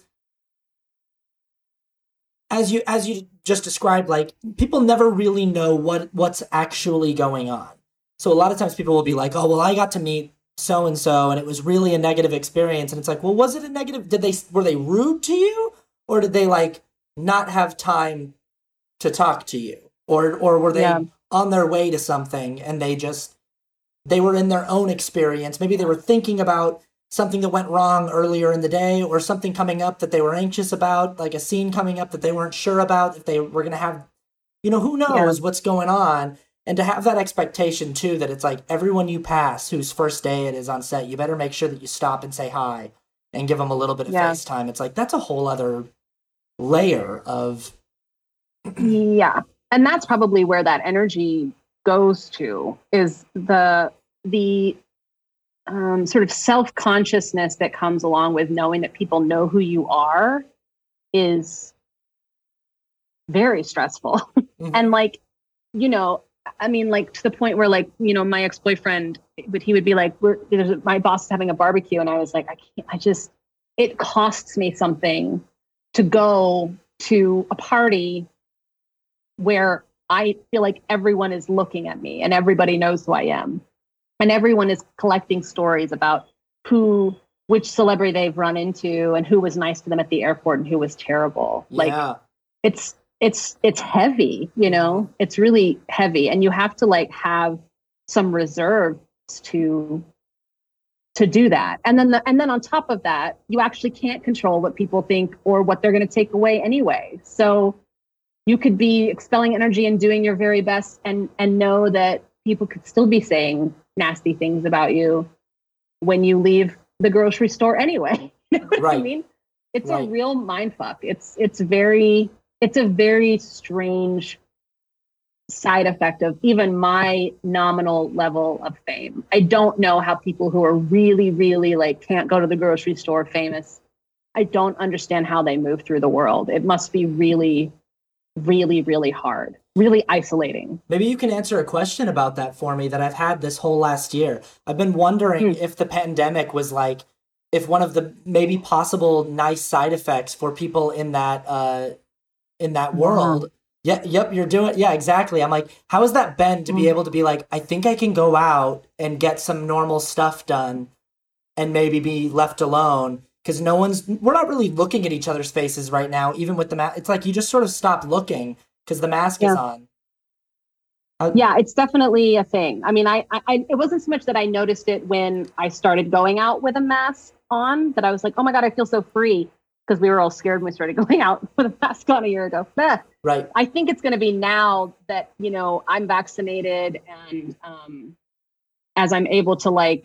as you, as you just described, like people never really know what, what's actually going on. So a lot of times people will be like, oh, well, I got to meet so-and-so and it was really a negative experience. And it's like, well, was it a negative? Did they, were they rude to you? Or did they like not have time to talk to you? Or, or were they yeah. on their way to something and they just, they were in their own experience. Maybe they were thinking about something that went wrong earlier in the day or something coming up that they were anxious about, like a scene coming up that they weren't sure about if they were going to have, you know, who knows yeah. what's going on. And to have that expectation too, that it's like everyone you pass whose first day it is on set, you better make sure that you stop and say hi and give them a little bit of yeah. face time. It's like, that's a whole other layer of. Yeah. And that's probably where that energy goes to is the the um, sort of self-consciousness that comes along with knowing that people know who you are is very stressful. Mm-hmm. And like, you know, I mean, like to the point where like, you know, my ex-boyfriend, but he would be like, we're, there's, my boss is having a barbecue. And I was like, I can't, I just, it costs me something to go to a party where I feel like everyone is looking at me and everybody knows who I am. And everyone is collecting stories about who, which celebrity they've run into and who was nice to them at the airport and who was terrible. Yeah. Like it's, it's, it's heavy, you know, it's really heavy. And you have to like have some reserves to, to do that. And then, the, and then on top of that, you actually can't control what people think or what they're going to take away anyway. So you could be expelling energy and doing your very best and, and know that people could still be saying nasty things about you when you leave the grocery store anyway. You know what right. I mean? It's right. a real mind fuck. It's, it's very, it's a very strange side effect of even my nominal level of fame. I don't know how people who are really, really like can't go to the grocery store famous, I don't understand how they move through the world. It must be really, really, really hard, really isolating. Maybe you can answer a question about that for me that I've had this whole last year. I've been wondering mm. if the pandemic was like, if one of the maybe possible nice side effects for people in that, uh, in that world. Mm. Yeah, yep, you're doing, yeah, exactly. I'm like, how has that been to mm. be able to be like, I think I can go out and get some normal stuff done and maybe be left alone? Because no one's, we're not really looking at each other's faces right now, even with the mask. It's like you just sort of stop looking because the mask yeah. is on. Uh, yeah, it's definitely a thing. I mean, I, I, it wasn't so much that I noticed it when I started going out with a mask on that I was like, oh my God, I feel so free, because we were all scared when we started going out with a mask on a year ago. Bah. Right. I think it's going to be now that, you know, I'm vaccinated and um, as I'm able to like,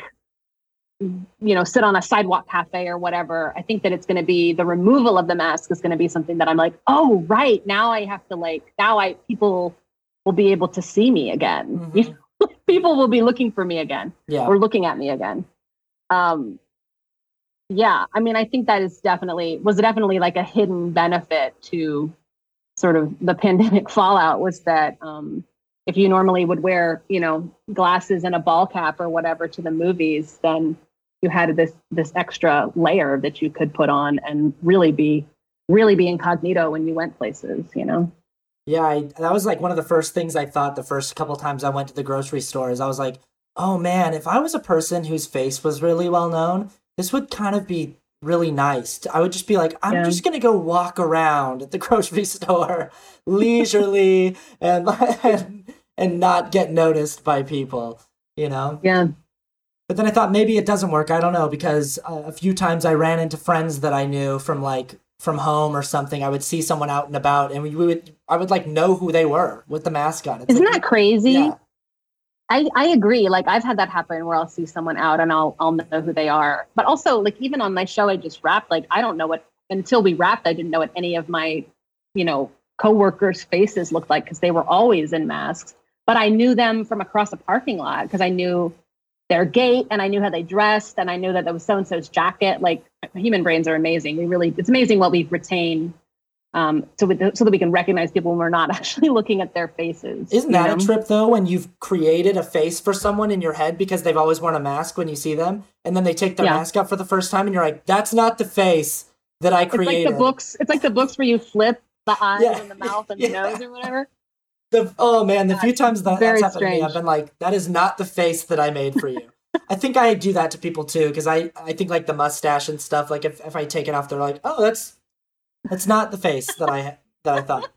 you know, sit on a sidewalk cafe or whatever, I think that it's going to be the removal of the mask is going to be something that I'm like, oh, right. Now I have to like, now I, people will be able to see me again. Mm-hmm. You know, people will be looking for me again yeah. or looking at me again. Um, yeah. I mean, I think that is definitely, was definitely like a hidden benefit to sort of the pandemic fallout was that, um, if you normally would wear, you know, glasses and a ball cap or whatever to the movies, then you had this this extra layer that you could put on and really be really be incognito when you went places, you know? Yeah, I, that was like one of the first things I thought the first couple times I went to the grocery stores. I was like, oh man, if I was a person whose face was really well known, this would kind of be really nice. I would just be like, I'm yeah. just going to go walk around at the grocery store leisurely and, and and not get noticed by people, you know? Yeah. But then I thought maybe it doesn't work. I don't know, because uh, a few times I ran into friends that I knew from like from home or something. I would see someone out and about and we, we would I would like know who they were with the mask on. It's Isn't like, that crazy? Yeah. I, I agree. Like I've had that happen where I'll see someone out and I'll I'll know who they are. But also like even on my show I just wrapped, like I don't know what until we wrapped, I didn't know what any of my, you know, coworkers' faces looked like because they were always in masks. But I knew them from across a parking lot because I knew their gait and I knew how they dressed and I knew that that was so-and-so's jacket. Like human brains are amazing. We really, it's amazing what we retain um, so, we, so that we can recognize people when we're not actually looking at their faces. Isn't that know? a trip though, when you've created a face for someone in your head because they've always worn a mask when you see them and then they take their yeah. mask off for the first time and you're like, that's not the face that I created. It's like the books, it's like the books where you flip the eyes yeah. and the mouth and yeah. the nose or whatever. The, oh man, the few times that Very that's happened strange. to me, I've been like, that is not the face that I made for you. I think I do that to people too, because I, I think like the mustache and stuff, like if, if I take it off, they're like, oh, that's that's not the face that I that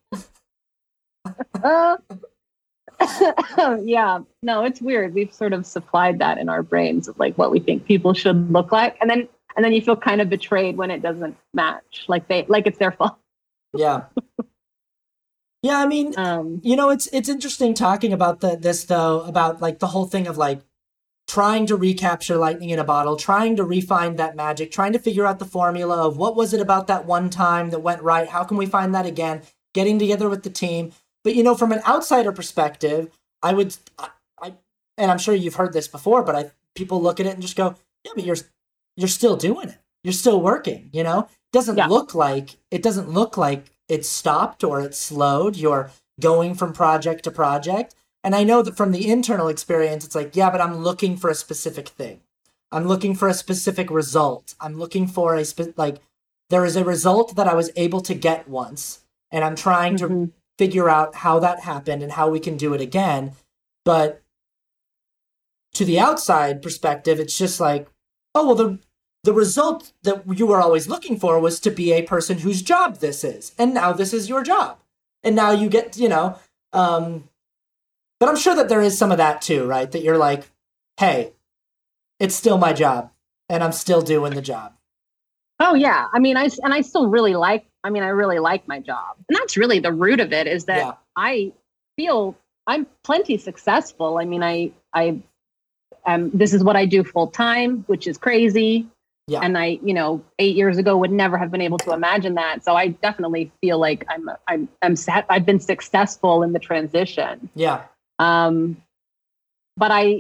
I thought. uh, yeah, no, it's weird. We've sort of supplied that in our brains of like what we think people should look like, and then and then you feel kind of betrayed when it doesn't match, like they like it's their fault. Yeah. Yeah, I mean, um, you know, it's it's interesting talking about the this though, about like the whole thing of like trying to recapture lightning in a bottle, trying to refine that magic, trying to figure out the formula of what was it about that one time that went right? How can we find that again? Getting together with the team. But, you know, from an outsider perspective, I would, I, I, and I'm sure you've heard this before, but I people look at it and just go, yeah, but you're you're still doing it. You're still working. You know, it doesn't Yeah. look like it doesn't look like it's stopped or it's slowed. You're going from project to project. And I know that from the internal experience, it's like, yeah, but I'm looking for a specific thing. I'm looking for a specific result. I'm looking for a spe- like there is a result that I was able to get once, and I'm trying Mm-hmm. to figure out how that happened and how we can do it again. But to the outside perspective, it's just like, oh, well, the the result that you were always looking for was to be a person whose job this is, and now this is your job, and now you get, you know. Um, but I'm sure that there is some of that too, right? That you're like, hey, it's still my job, and I'm still doing the job. Oh yeah. I mean, I, and I still really like, I mean, I really like my job. And that's really the root of it, is that Yeah. I feel I'm plenty successful. I mean, I, I, um, this is what I do full time, which is crazy. Yeah. And I, you know, eight years ago would never have been able to imagine that. So I definitely feel like I'm, I'm, I'm set. I've been successful in the transition. Yeah. Um, but I,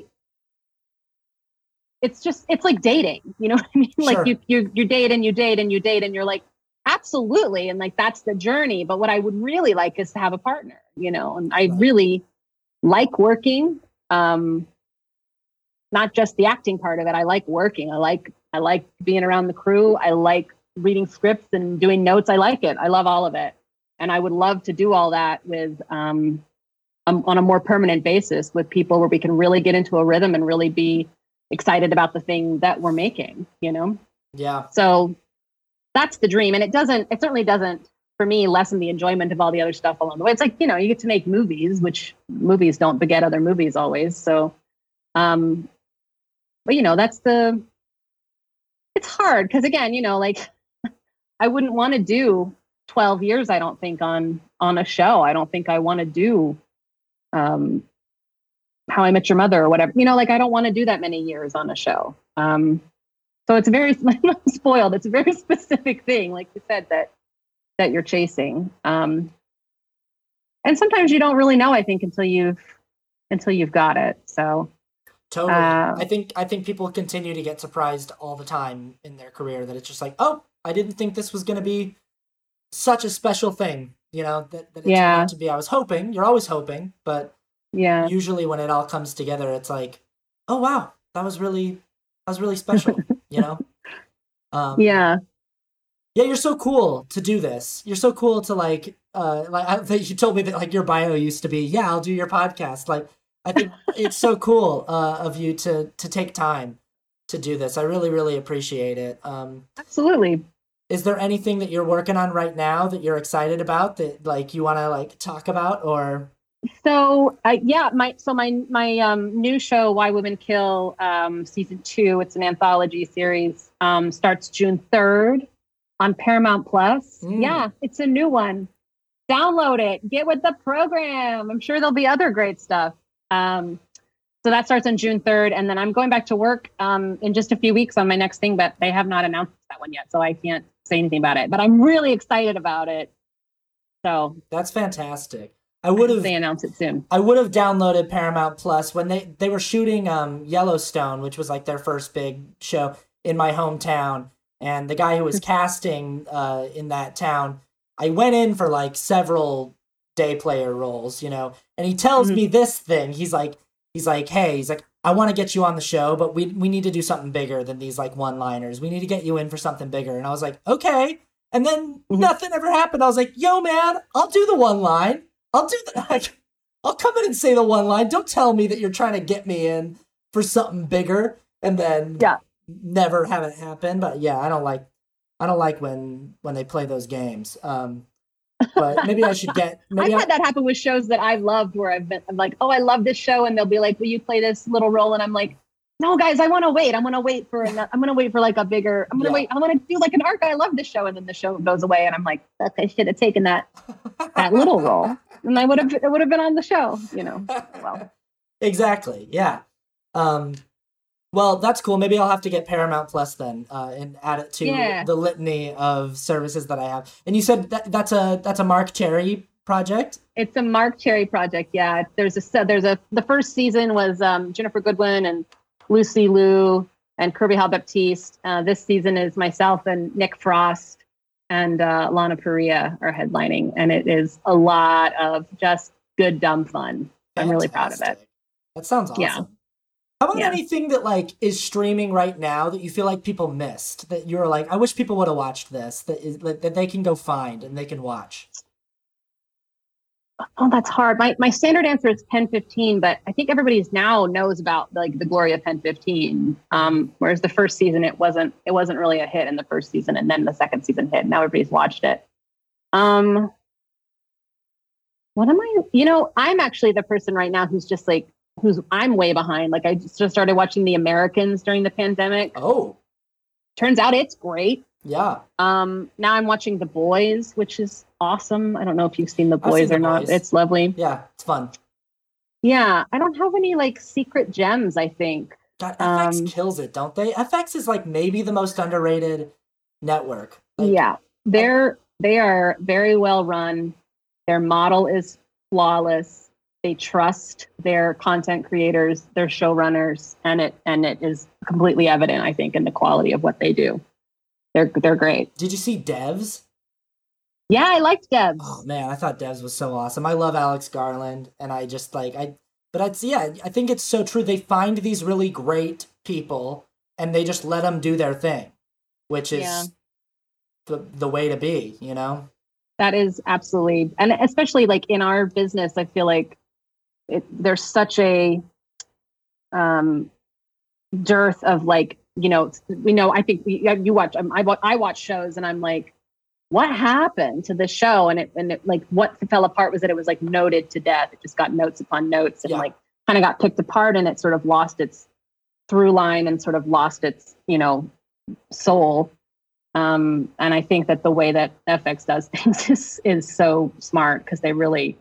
it's just, it's like dating, you know what I mean? Like Sure. you, you, you date and you date and you date and you're like, absolutely. And like, that's the journey. But what I would really like is to have a partner, you know, and I Right. really like working. Um, not just the acting part of it. I like working. I like, I like being around the crew. I like reading scripts and doing notes. I like it. I love all of it. And I would love to do all that with, um, um, on a more permanent basis with people where we can really get into a rhythm and really be excited about the thing that we're making, you know? Yeah. So that's the dream. And it doesn't, it certainly doesn't, for me, lessen the enjoyment of all the other stuff along the way. It's like, you know, you get to make movies, which movies don't beget other movies always. So, um, but you know, that's the, it's hard. Cause again, you know, like I wouldn't want to do twelve years, I don't think, on, on a show. I don't think I want to do, um, How I Met Your Mother or whatever, you know, like I don't want to do that many years on a show. Um, so it's very I'm spoiled. It's a very specific thing, like you said, that that you're chasing. Um, and sometimes you don't really know, I think, until you've until you've got it. So Totally. Uh, I think I think people continue to get surprised all the time in their career that it's just like, oh, I didn't think this was going to be such a special thing, you know, that, that it turned Yeah. out to be. I was hoping, you're always hoping, but yeah, usually when it all comes together, it's like, oh, wow, that was really, that was really special, you know? Um, yeah, yeah, you're so cool to do this. You're so cool to like, uh, like I, that you told me that like your bio used to be, yeah, I'll do your podcast. Like, I think it's so cool uh, of you to to take time to do this. I really, really appreciate it. Um, absolutely. is there anything that you're working on right now that you're excited about that like you want to like talk about or? So uh, yeah, my so my my um, new show, Why Women Kill, um, season two. It's an anthology series. Um, starts June third on Paramount Plus. Mm. Yeah, it's a new one. Download it. Get with the program. I'm sure there'll be other great stuff. Um, so that starts on June third, and then I'm going back to work um, in just a few weeks on my next thing, but they have not announced that one yet, so I can't say anything about it. But I'm really excited about it. So That's fantastic. I would have they announce it soon. I would have downloaded Paramount Plus when they, they were shooting um, Yellowstone, which was like their first big show in my hometown. And the guy who was casting uh, in that town, I went in for like several day player roles, you know, and he tells Mhm. me this thing. He's like, he's like, hey, he's like, I want to get you on the show, but we we need to do something bigger than these like one liners. We need to get you in for something bigger. And I was like, okay. And then Mhm. nothing ever happened. I was like, yo, man, I'll do the one line. I'll do the, like, I'll come in and say the one line. Don't tell me that you're trying to get me in for something bigger and then Yeah. never have it happen. But yeah, I don't like, I don't like when, when they play those games. Um, but maybe I should get, maybe I've I, had that happen with shows that I've loved where I've been I'm like, oh, I love this show. And they'll be like, will you play this little role? And I'm like, no, guys, I want to wait. I'm going to wait for, an, I'm going to wait for like a bigger, I'm going to Yeah. wait. I want to do like an arc. I love this show. And then the show goes away. And I'm like, fuck, I should have taken that, that little role. And I would have, it would have been on the show, you know, well, exactly. Yeah. Um, well, that's cool. Maybe I'll have to get Paramount Plus then, uh, and add it to Yeah. the litany of services that I have. And you said that that's a, that's a Mark Cherry project? It's a Mark Cherry project. Yeah, there's a there's a the first season was um, Jennifer Goodwin and Lucy Liu and Kirby Hal Baptiste. Uh, this season is myself and Nick Frost and uh, Lana Parrilla are headlining, and it is a lot of just good dumb fun. Fantastic. I'm really proud of it. That sounds awesome. Yeah. How about yeah. anything that like is streaming right now that you feel like people missed, that you're like, I wish people would have watched this, that is that they can go find and they can watch? Oh, that's hard. My my standard answer is Pen fifteen, but I think everybody's now knows about like the glory of Pen fifteen. Um, whereas the first season, it wasn't it wasn't really a hit in the first season, and then the second season hit. Now everybody's watched it. Um, what am I? You know, I'm actually the person right now who's just like. who's I'm way behind. Like I just started watching The Americans during the pandemic. Oh, turns out it's great. Yeah. Um, now I'm watching The Boys, which is awesome. I don't know if you've seen The Boys or not. It's lovely. Yeah, it's fun. Yeah, I don't have any like secret gems, I think. God, F X um, kills it, don't they? F X is like maybe the most underrated network. Like, yeah, they're they are very well run. Their model is flawless. They trust their content creators, their showrunners, and it and it is completely evident, I think, in the quality of what they do. They're they're great. Did you see Devs? Yeah, I liked Devs. Oh man, I thought Devs was so awesome. I love Alex Garland, and I just like I. But I'd yeah, I think it's so true. They find these really great people, and they just let them do their thing, which is yeah. the the way to be. You know. That is absolutely, and especially like in our business, I feel like it, there's such a um, dearth of like, you know, we know, I think we, you watch, I, I watch shows and I'm like, what happened to the show? And it, and it, like what fell apart was that it was like noted to death. It just got notes upon notes and yeah. like kind of got picked apart, and it sort of lost its through line and sort of lost its, you know, soul. Um, and I think that the way that F X does things is, is so smart, because they really,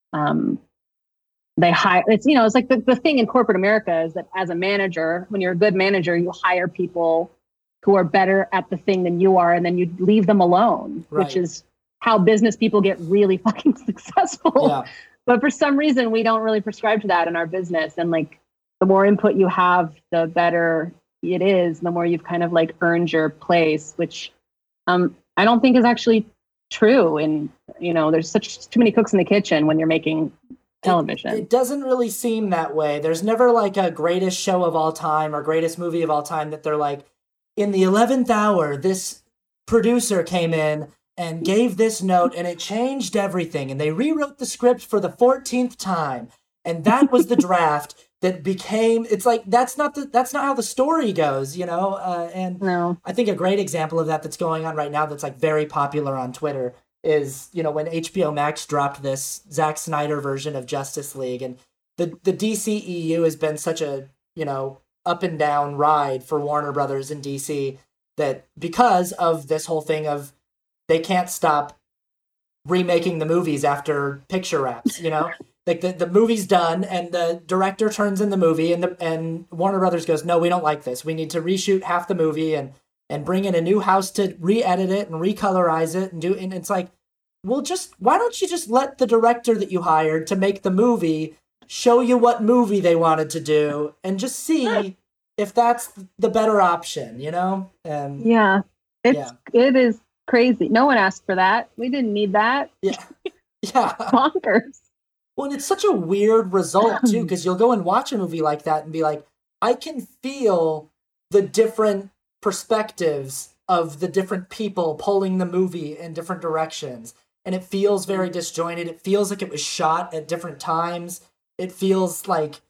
um, they hire, it's, you know, it's like the, the thing in corporate America is that as a manager, when you're a good manager, you hire people who are better at the thing than you are, and then you leave them alone, right. which is how business people get really fucking successful. Yeah. But for some reason, we don't really prescribe to that in our business. And like, the more input you have, the better it is, the more you've kind of like earned your place, which um, I don't think is actually true. And, you know, there's such too many cooks in the kitchen when you're making television. It, it doesn't really seem that way. There's never like a greatest show of all time or greatest movie of all time that they're like, in the eleventh hour, this producer came in and gave this note and it changed everything. And they rewrote the script for the fourteenth time. And that was the draft that became, it's like, that's not the, that's not how the story goes, you know? Uh, and no. I think a great example of that that's going on right now that's like very popular on Twitter is, you know, when H B O Max dropped this Zack Snyder version of Justice League, and the, the D C E U has been such a, you know, up and down ride for Warner Brothers and D C that because of this whole thing of they can't stop remaking the movies after picture wraps, you know? Like the, the movie's done and the director turns in the movie and the and Warner Brothers goes, no, we don't like this. We need to reshoot half the movie and and bring in a new house to re-edit it and recolorize it and do and it's like, well, just why don't you just let the director that you hired to make the movie show you what movie they wanted to do and just see if that's the better option, you know? And yeah. It's yeah. it is crazy. No one asked for that. We didn't need that. Yeah. Yeah. Bonkers. Well, and it's such a weird result, too, because you'll go and watch a movie like that and be like, I can feel the different perspectives of the different people pulling the movie in different directions. And it feels very disjointed. It feels like it was shot at different times. It feels like,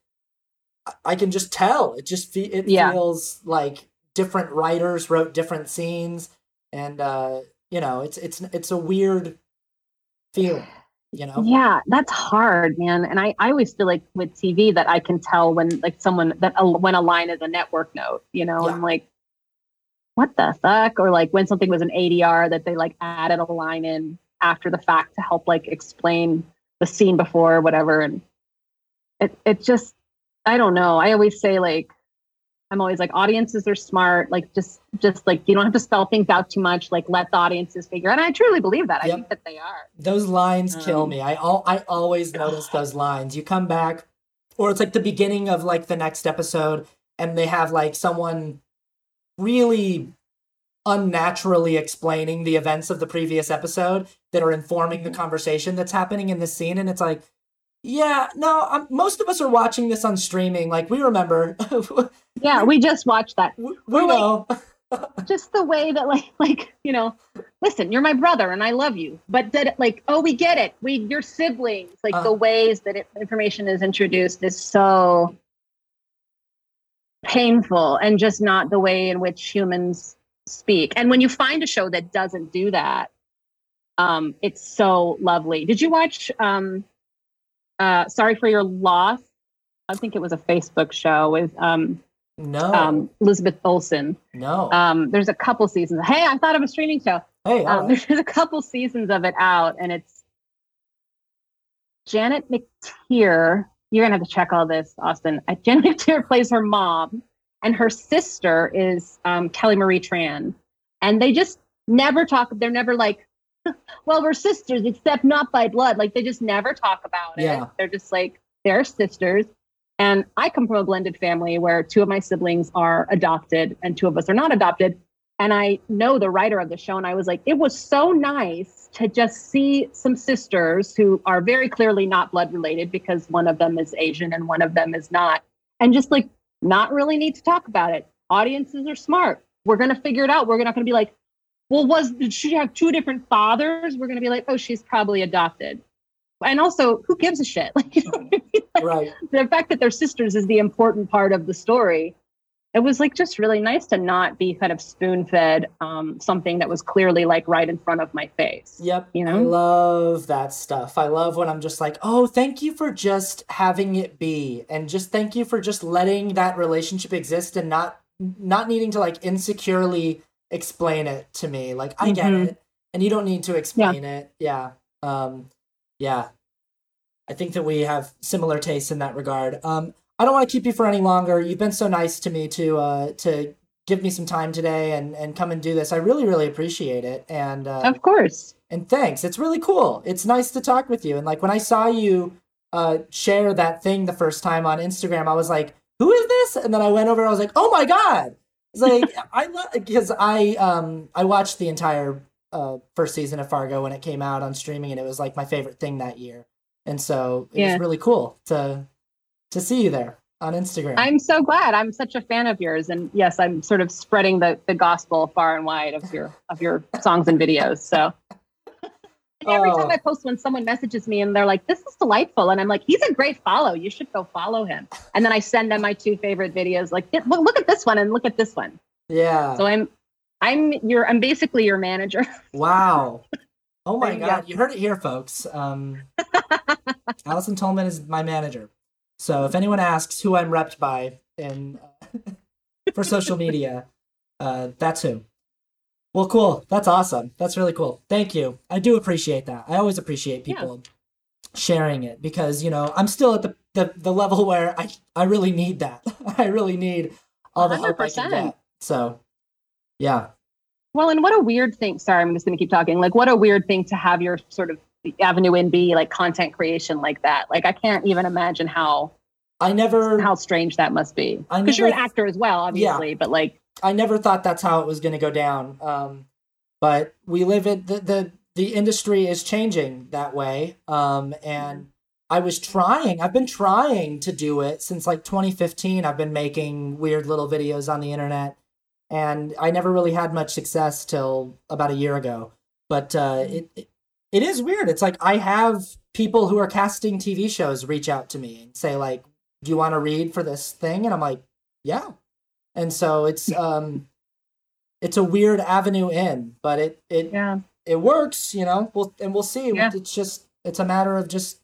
I can just tell. It just fe- it yeah. feels like different writers wrote different scenes. And, uh, you know, it's it's it's a weird feeling. You know? Yeah, that's hard, man. And I, I always feel like with T V that I can tell when like someone that uh, when a line is a network note, you know, yeah. I'm like, what the fuck? Or like when something was an A D R that they like added a line in after the fact to help like explain the scene before or whatever. And it it just, I don't know. I always say like, I'm always like, audiences are smart. Like, just, just like, you don't have to spell things out too much. Like, let the audiences figure. And I truly believe that. I Yep. think that they are. Those lines Um, kill me. I al- I always notice those lines. You come back, or it's like the beginning of like the next episode, and they have like someone really unnaturally explaining the events of the previous episode that are informing the conversation that's happening in this scene, and it's like, yeah, no, I'm, most of us are watching this on streaming. Like, we remember. Yeah, we just watched that. We, we know. Like, just the way that, like, like you know, listen, you're my brother and I love you. But that, like, oh, we get it. We, you're siblings. Like, uh, the ways that it, information is introduced is so painful, and just not the way in which humans speak. And when you find a show that doesn't do that, um, it's so lovely. Did you watch um, uh, Sorry for Your Loss? I think it was a Facebook show with um, no um, Elizabeth Olsen. No. Um, there's a couple seasons. Hey, I thought of a streaming show. Hey, um, right. There's a couple seasons of it out, and it's Janet McTeer. You're gonna have to check all this, Austin. Uh, Janet McTeer plays her mom, and her sister is um, Kelly Marie Tran, and they just never talk. They're never like, well, we're sisters, except not by blood. Like, they just never talk about it. Yeah. They're just like, they're sisters. And I come from a blended family where two of my siblings are adopted and two of us are not adopted. And I know the writer of the show, and I was like, it was so nice to just see some sisters who are very clearly not blood related, because one of them is Asian and one of them is not. And just like, not really need to talk about it. Audiences are smart. We're going to figure it out. We're not going to be like, well, was did she have two different fathers? We're going to be like, oh, she's probably adopted. And also, who gives a shit? Like, you know what I mean? Like, right. The fact that they're sisters is the important part of the story. It was like just really nice to not be kind of spoon-fed um, something that was clearly like right in front of my face. Yep. You know? I love that stuff. I love when I'm just like, oh, thank you for just having it be. And just thank you for just letting that relationship exist and not not needing to like insecurely explain it to me. Like, I get Mhm. it. And you don't need to explain it. Yeah. Um, yeah. I think that we have similar tastes in that regard. Um, I don't want to keep you for any longer. You've been so nice to me to uh, to give me some time today and, and come and do this. I really, really appreciate it. And uh, Of course. and thanks. It's really cool. It's nice to talk with you. And like when I saw you uh, share that thing the first time on Instagram, I was like, who is this? And then I went over and I was like, oh my God. It's like, I love, because I, um, I watched the entire uh, first season of Fargo when it came out on streaming, and it was like my favorite thing that year. And so it Yeah. was really cool to to see you there on Instagram. I'm so glad. I'm such a fan of yours. And yes, I'm sort of spreading the, the gospel far and wide of your of your songs and videos. So and every Oh. time I post one, someone messages me and they're like, this is delightful. And I'm like, he's a great follow. You should go follow him. And then I send them my two favorite videos, like, look, look at this one and look at this one. Yeah. So I'm I'm your I'm basically your manager. Wow. Oh my There you God. go. You heard it here, folks. Um, Allison Tolman is my manager. So if anyone asks who I'm repped by in uh, for social media, uh, that's who. Well, cool. That's awesome. That's really cool. Thank you. I do appreciate that. I always appreciate people sharing it, because, you know, I'm still at the, the, the level where I, I really need that. I really need all the help I can one hundred percent. get. So, yeah. Well, and what a weird thing. Sorry, I'm just going to keep talking. Like, what a weird thing to have your sort of avenue in be like content creation like that. Like, I can't even imagine how I never how strange that must be. I Because you're an never- actor as well, obviously. But like, I never thought that's how it was going to go down. Um, but we live in the, the, the industry is changing that way. Um, and I was trying, I've been trying to do it since like twenty fifteen. I've been making weird little videos on the internet, and I never really had much success till about a year ago. But uh, it, it it is weird. It's like I have people who are casting T V shows reach out to me and say like, do you want to read for this thing? And I'm like, yeah. And so it's um it's a weird avenue in, but it it yeah, it works, you know. We'll and we'll see. Yeah. It's just it's a matter of just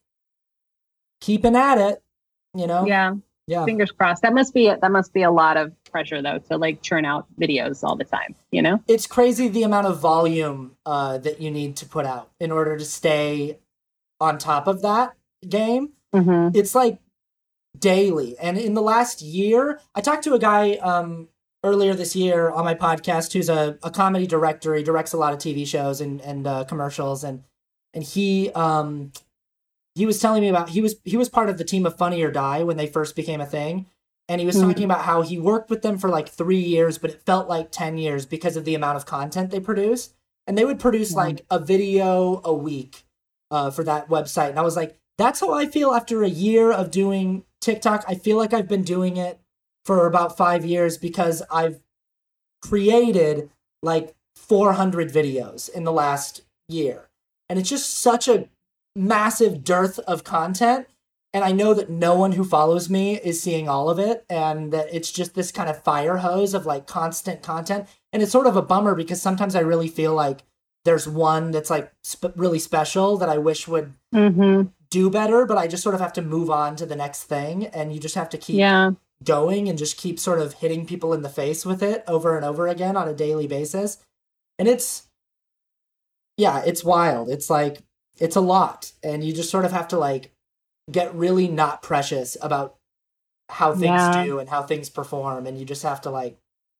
keeping at it, you know. yeah. Yeah. Fingers crossed. That must be that must be a lot of pressure though to like churn out videos all the time. You know. It's crazy the amount of volume uh that you need to put out in order to stay on top of that game. Mm-hmm. It's like daily. And in the last year, I talked to a guy um, earlier this year on my podcast who's a, a comedy director. He directs a lot of T V shows and, and uh, commercials. And and he um, he was telling me about, he was he was part of the team of Funny or Die when they first became a thing. And he was mm-hmm. talking about how he worked with them for like three years, but it felt like ten years because of the amount of content they produced. And they would produce mm-hmm. like a video a week uh, for that website. And I was like, that's how I feel after a year of doing TikTok. I feel like I've been doing it for about five years because I've created like four hundred videos in the last year. And it's just such a massive dearth of content. And I know that no one who follows me is seeing all of it. And that it's just this kind of fire hose of like constant content. And it's sort of a bummer because sometimes I really feel like there's one that's like sp- really special that I wish would mm-hmm. do better. But I just sort of have to move on to the next thing. And you just have to keep yeah. going and just keep sort of hitting people in the face with it over and over again on a daily basis. And it's, yeah, it's wild. It's like, it's a lot. And you just sort of have to like, get really not precious about how things yeah. do and how things perform. And you just have to like,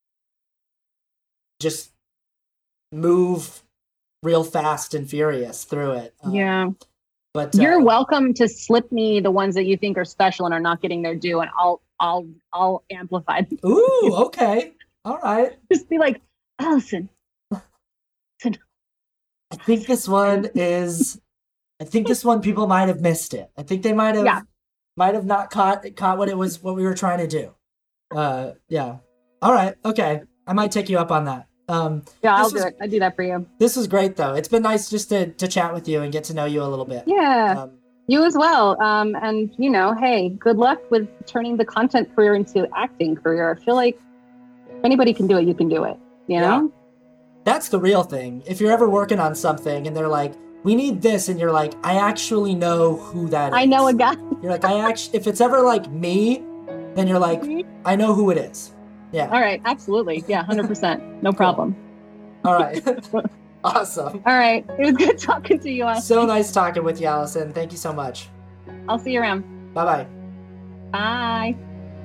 just move real fast and furious through it. Um, yeah. But you're uh, welcome to slip me the ones that you think are special and are not getting their due. And I'll, I'll, I'll amplify them. Ooh, okay. All right. Just be like, Allison. I think this one is, I think this one people might have missed it. I think they might have, yeah. might have not caught caught what it was, what we were trying to do. Uh, yeah. All right. Okay. I might take you up on that. Um, yeah, I'll do was, it. I do that for you. This was great though. It's been nice just to to chat with you and get to know you a little bit. Yeah. Um, you as well. Um, and you know, hey, good luck with turning the content career into acting career. I feel like if anybody can do it, you can do it. You know? Yeah. That's the real thing. If you're ever working on something and they're like, we need this, and you're like, I actually know who that is. I know a guy. You're like, I actually, if it's ever like me, then you're like, I know who it is. Yeah. All right. Absolutely. Yeah. one hundred percent. No problem. All right. Awesome. All right. It was good talking to you, Allison. So nice talking with you, Allison. Thank you so much. I'll see you around. Bye-bye. Bye.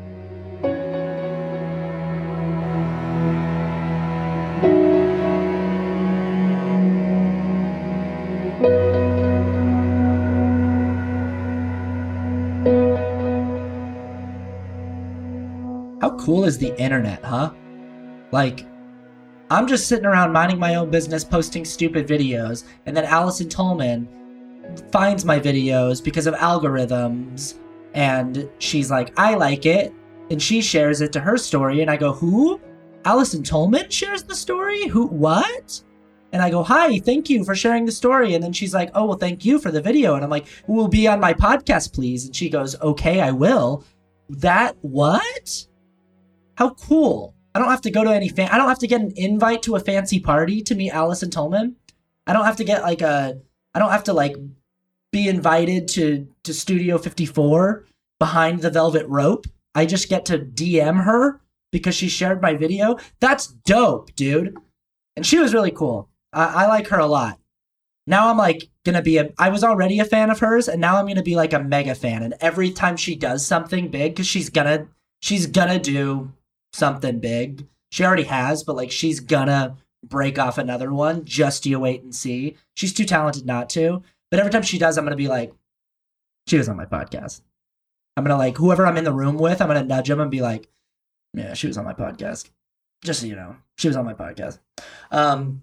How cool is the internet, huh? Like, I'm just sitting around minding my own business, posting stupid videos, and then Allison Tolman finds my videos because of algorithms, and she's like, I like it, and she shares it to her story, and I go, who? Allison Tolman shares the story? Who? What? And I go, hi, thank you for sharing the story. And then she's like, oh, well, thank you for the video. And I'm like, will be on my podcast, please? And she goes, okay, I will. That what? How cool. I don't have to go to any fan. I don't have to get an invite to a fancy party to meet Allison Tolman. I don't have to get like a, I don't have to like be invited to, to Studio fifty-four behind the velvet rope. I just get to D M her because she shared my video. That's dope, dude. And she was really cool. I, I like her a lot. Now I'm like gonna be a, I was already a fan of hers, and now I'm gonna be like a mega fan. And every time she does something big, because she's gonna, she's gonna do something big. She already has, but like she's gonna break off another one. Just you wait and see. She's too talented not to. But every time she does, I'm gonna be like, she was on my podcast. I'm gonna like, whoever I'm in the room with, I'm gonna nudge them and be like, yeah, she was on my podcast. Just so you know, she was on my podcast. Um,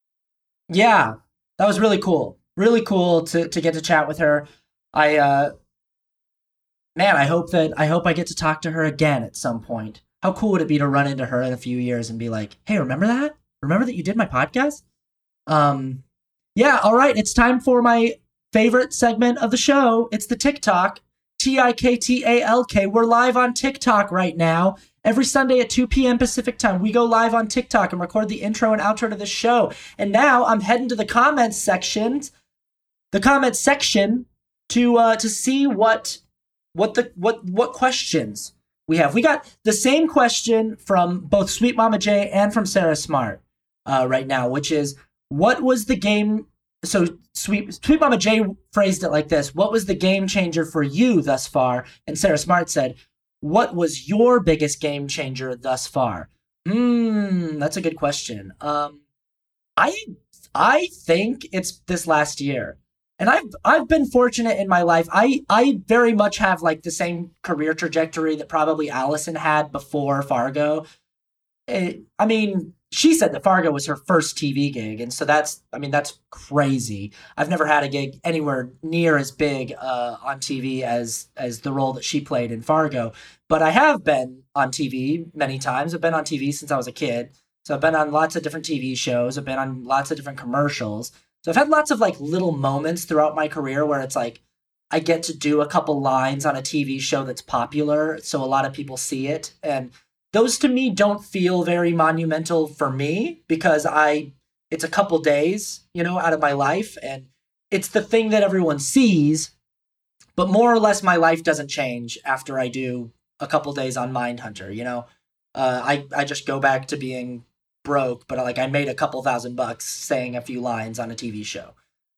yeah, that was really cool. Really cool to to get to chat with her. I, uh, man, I hope that I hope I get to talk to her again at some point. How cool would it be to run into her in a few years and be like, hey, remember that? Remember that you did my podcast? Um, yeah, all right. It's time for my favorite segment of the show. It's the TikTok. T I K T A L K. We're live on TikTok right now. Every Sunday at two p.m. Pacific time, we go live on TikTok and record the intro and outro to the show. And now I'm heading to the comments section, the comments section to uh, to see what what the what what questions we have. We got the same question from both Sweet Mama J and from Sarah Smart uh, right now, which is, what was the game so Sweet Sweet Mama J phrased it like this: "What was the game changer for you thus far?" And Sarah Smart said, "What was your biggest game changer thus far?" Hmm, that's a good question. Um, I I think it's this last year. And I've I've been fortunate in my life. I I very much have like the same career trajectory that probably Allison had before Fargo. It, I mean, she said that Fargo was her first T V gig, and so that's I mean that's crazy. I've never had a gig anywhere near as big uh, on T V as as the role that she played in Fargo. But I have been on T V many times. I've been on T V since I was a kid. So I've been on lots of different T V shows. I've been on lots of different commercials. So I've had lots of like little moments throughout my career where it's like I get to do a couple lines on a T V show that's popular, so a lot of people see it. And those to me don't feel very monumental for me because I it's a couple days, you know, out of my life, and it's the thing that everyone sees, but more or less my life doesn't change after I do a couple days on Mindhunter, you know. Uh, I I just go back to being broke, but like I made a couple thousand bucks saying a few lines on a T V show.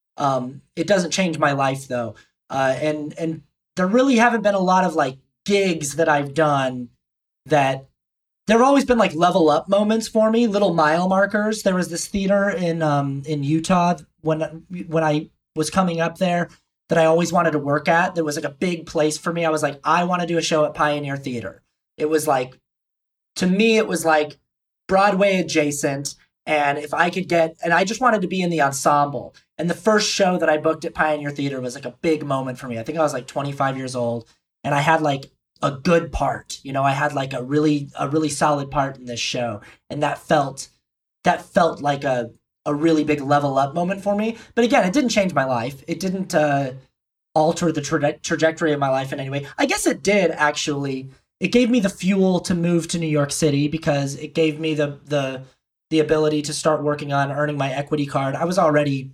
Um, it doesn't change my life though, uh, and and there really haven't been a lot of like gigs that I've done that there have always been like level up moments for me, little mile markers. There was this theater in um in Utah when when I was coming up there that I always wanted to work at. There was like a big place for me. I was like, I want to do a show at Pioneer Theater. It was like, to me, it was like Broadway adjacent. And if I could get, and I just wanted to be in the ensemble. And the first show that I booked at Pioneer Theater was like a big moment for me. I think I was like twenty-five years old and I had like a good part, you know, I had like a really, a really solid part in this show. And that felt, that felt like a, a really big level up moment for me. But again, it didn't change my life. It didn't uh, alter the tra- trajectory of my life in any way. I guess it did actually. It gave me the fuel to move to New York City because it gave me the the the ability to start working on earning my equity card. I was already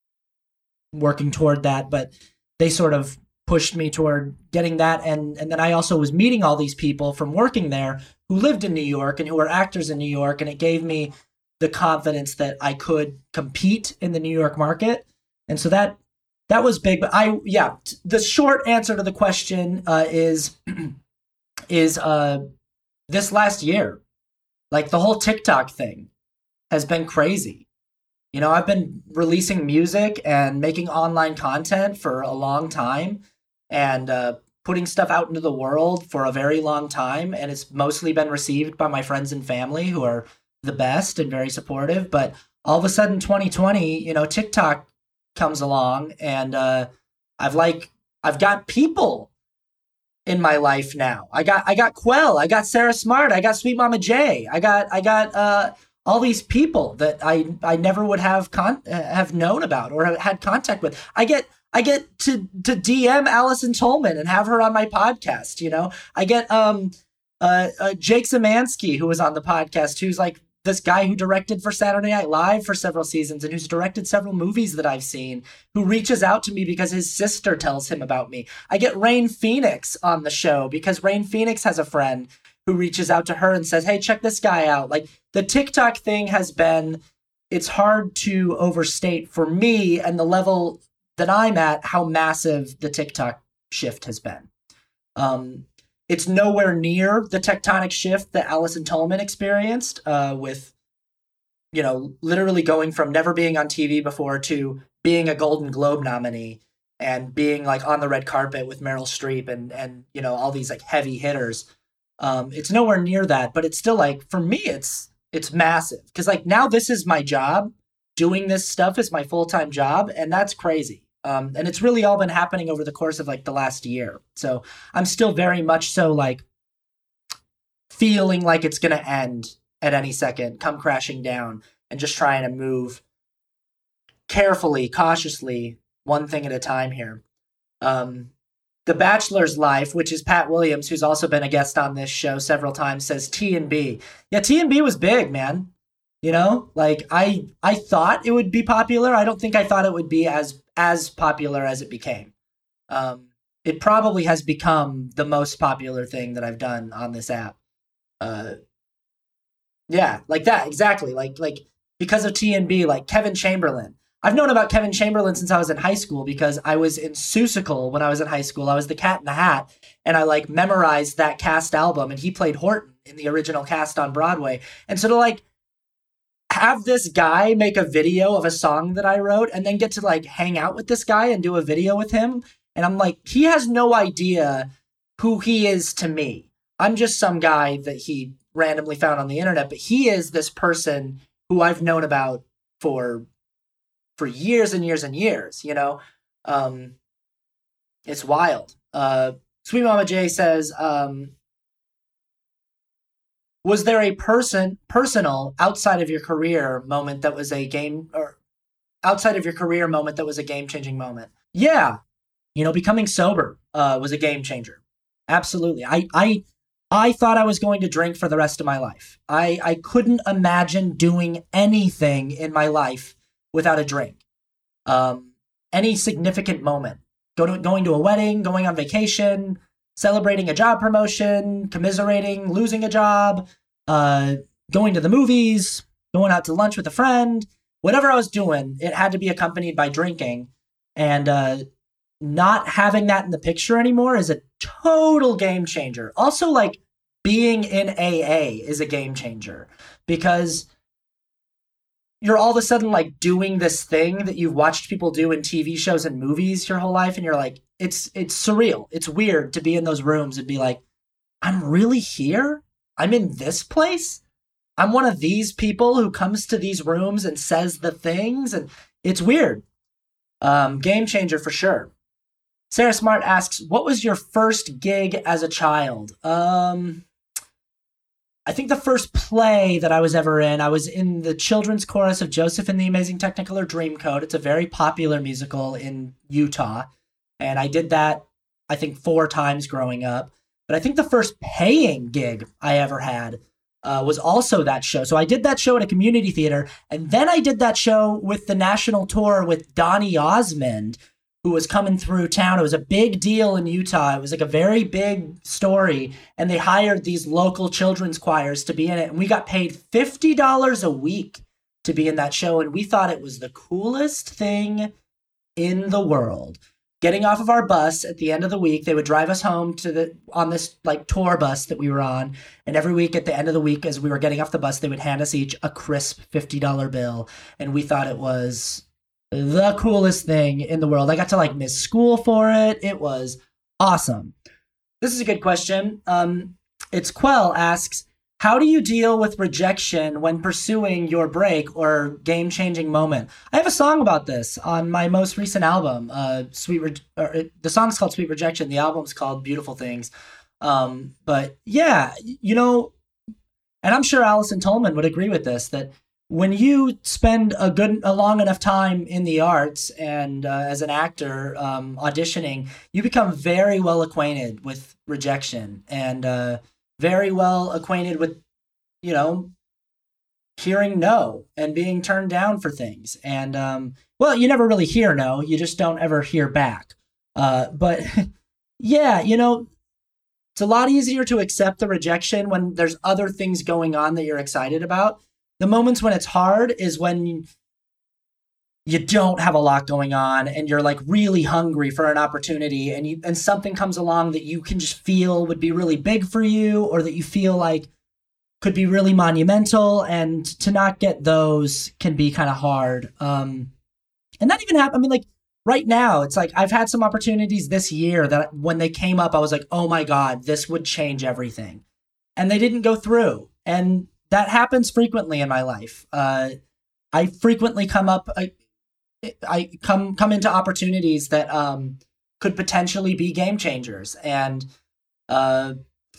working toward that, but they sort of pushed me toward getting that. And, and then I also was meeting all these people from working there who lived in New York and who were actors in New York. And it gave me the confidence that I could compete in the New York market. And so that that was big. But I, yeah, the short answer to the question uh, is, is uh, this last year, like the whole TikTok thing has been crazy. You know, I've been releasing music and making online content for a long time and uh, putting stuff out into the world for a very long time. And it's mostly been received by my friends and family who are the best and very supportive. But all of a sudden, twenty twenty, you know, TikTok comes along and uh, I've like, I've got people in my life now. I got, I got Quell, I got Sarah Smart, I got Sweet Mama J, I got, I got, uh, all these people that I, I never would have con- have known about or have had contact with. I get I get to to D M Allison Tolman and have her on my podcast. You know, I get um uh, uh Jake Zemansky, who was on the podcast, who's like this guy who directed for Saturday Night Live for several seasons and who's directed several movies that I've seen, who reaches out to me because his sister tells him about me. I get Rain Phoenix on the show because Rain Phoenix has a friend who reaches out to her and says, hey, check this guy out. Like the TikTok thing has been, it's hard to overstate for me and the level that I'm at, how massive the TikTok shift has been. Um, it's nowhere near the tectonic shift that Allison Tolman experienced uh, with, you know, literally going from never being on T V before to being a Golden Globe nominee and being like on the red carpet with Meryl Streep and, and, you know, all these like heavy hitters. Um, it's nowhere near that, but it's still like, for me, it's, it's massive. Cause like now this is my job. Doing this stuff is my full-time job. And that's crazy. Um, and it's really all been happening over the course of like the last year. So I'm still very much so like feeling like it's going to end at any second, come crashing down and just trying to move carefully, cautiously, one thing at a time here. Um, The Bachelor's Life, which is Pat Williams, who's also been a guest on this show several times, says T and B. Yeah, T and B was big, man. You know, like I I thought it would be popular. I don't think I thought it would be as as popular as it became. Um, it probably has become the most popular thing that I've done on this app. Uh, yeah, like that, exactly. Like like because of T and B, like Kevin Chamberlain. I've known about Kevin Chamberlain since I was in high school because I was in Seussical when I was in high school. I was the Cat in the Hat, and I like memorized that cast album, and he played Horton in the original cast on Broadway. And so to like have this guy make a video of a song that I wrote and then get to like hang out with this guy and do a video with him, and I'm like, he has no idea who he is to me. I'm just some guy that he randomly found on the internet, but he is this person who I've known about for for years and years and years, you know? Um, it's wild. Uh, Sweet Mama J says, um, was there a person, personal, outside of your career moment that was a game, or outside of your career moment that was a game-changing moment? Yeah. You know, becoming sober uh, was a game changer. Absolutely. I, I, I thought I was going to drink for the rest of my life. I, I couldn't imagine doing anything in my life without a drink. Um, any significant moment, go to, going to a wedding, going on vacation, celebrating a job promotion, commiserating, losing a job, uh, going to the movies, going out to lunch with a friend, whatever I was doing, it had to be accompanied by drinking. And uh, not having that in the picture anymore is a total game changer. Also, like, being in A A is a game changer because you're all of a sudden like doing this thing that you've watched people do in T V shows and movies your whole life. And you're like, it's, it's surreal. It's weird to be in those rooms and be like, I'm really here. I'm in this place. I'm one of these people who comes to these rooms and says the things. And it's weird. Um, game changer for sure. Sarah Smart asks, what was your first gig as a child? Um, I think the first play that I was ever in, I was in the children's chorus of Joseph and the Amazing Technicolor Dreamcoat. It's a very popular musical in Utah. And I did that, I think, four times growing up. But I think the first paying gig I ever had uh, was also that show. So I did that show at a community theater. And then I did that show with the national tour with Donny Osmond, who was coming through town. It was a big deal in Utah. It was like a very big story. And they hired these local children's choirs to be in it. And we got paid fifty dollars a week to be in that show. And we thought it was the coolest thing in the world. Getting off of our bus at the end of the week, they would drive us home to the on this like tour bus that we were on. And every week at the end of the week, as we were getting off the bus, they would hand us each a crisp fifty dollars bill. And we thought it was the coolest thing in the world. I got to like miss school for it. It was awesome. This is a good question. Um, it's Quell asks, how do you deal with rejection when pursuing your break or game-changing moment? I have a song about this on my most recent album. Uh, Sweet, Re- or it, the song's called Sweet Rejection. The album's called Beautiful Things. Um, but yeah, you know, and I'm sure Allison Tolman would agree with this, that when you spend a good, a long enough time in the arts and uh, as an actor um, auditioning, you become very well acquainted with rejection and uh, very well acquainted with, you know, hearing no and being turned down for things. And um, well, you never really hear no, you just don't ever hear back. Uh, but yeah, you know, it's a lot easier to accept the rejection when there's other things going on that you're excited about. The moments when it's hard is when you, you don't have a lot going on and you're like really hungry for an opportunity and you and something comes along that you can just feel would be really big for you or that you feel like could be really monumental, and to not get those can be kind of hard. Um, and that even happened. I mean, like right now, it's like I've had some opportunities this year that when they came up, I was like, oh my God, this would change everything. And they didn't go through. And that happens frequently in my life. Uh, I frequently come up, I, I come come into opportunities that um, could potentially be game changers, and uh,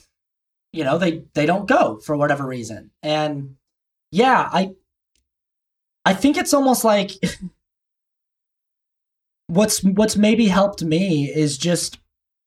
you know they they don't go for whatever reason. And yeah, I I think it's almost like what's what's maybe helped me is just.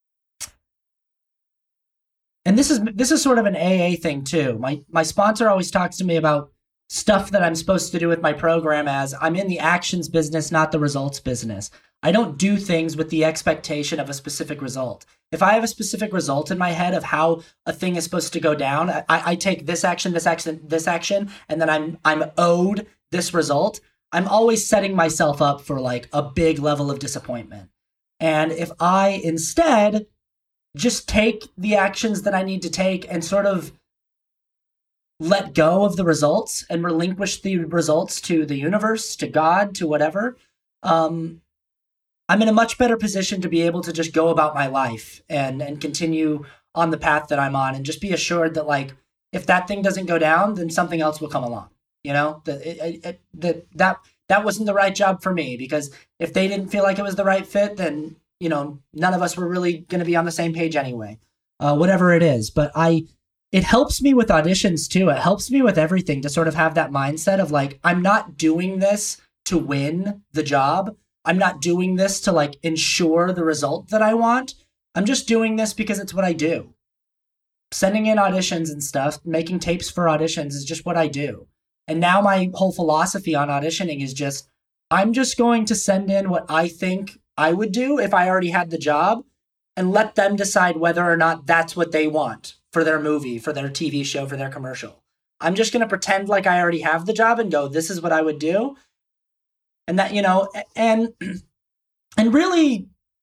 And this is this is sort of an A A thing too. My my sponsor always talks to me about stuff that I'm supposed to do with my program as I'm in the actions business, not the results business. I don't do things with the expectation of a specific result. If I have a specific result in my head of how a thing is supposed to go down, I, I take this action, this action, this action, and then I'm I'm owed this result. I'm always setting myself up for like a big level of disappointment. And if I instead just take the actions that I need to take and sort of let go of the results and relinquish the results to the universe, to God, to whatever, um, I'm in a much better position to be able to just go about my life and, and continue on the path that I'm on and just be assured that, like, if that thing doesn't go down, then something else will come along. You know, that it, it, that that that wasn't the right job for me, because if they didn't feel like it was the right fit, then, you know, none of us were really going to be on the same page anyway, uh, whatever it is. But I, it helps me with auditions too. It helps me with everything to sort of have that mindset of like, I'm not doing this to win the job. I'm not doing this to like ensure the result that I want. I'm just doing this because it's what I do. Sending in auditions and stuff, making tapes for auditions is just what I do. And now my whole philosophy on auditioning is just, I'm just going to send in what I think I would do if I already had the job and let them decide whether or not that's what they want for their movie, for their T V show, for their commercial. I'm just going to pretend like I already have the job and go, this is what I would do. And that, you know, and, and really,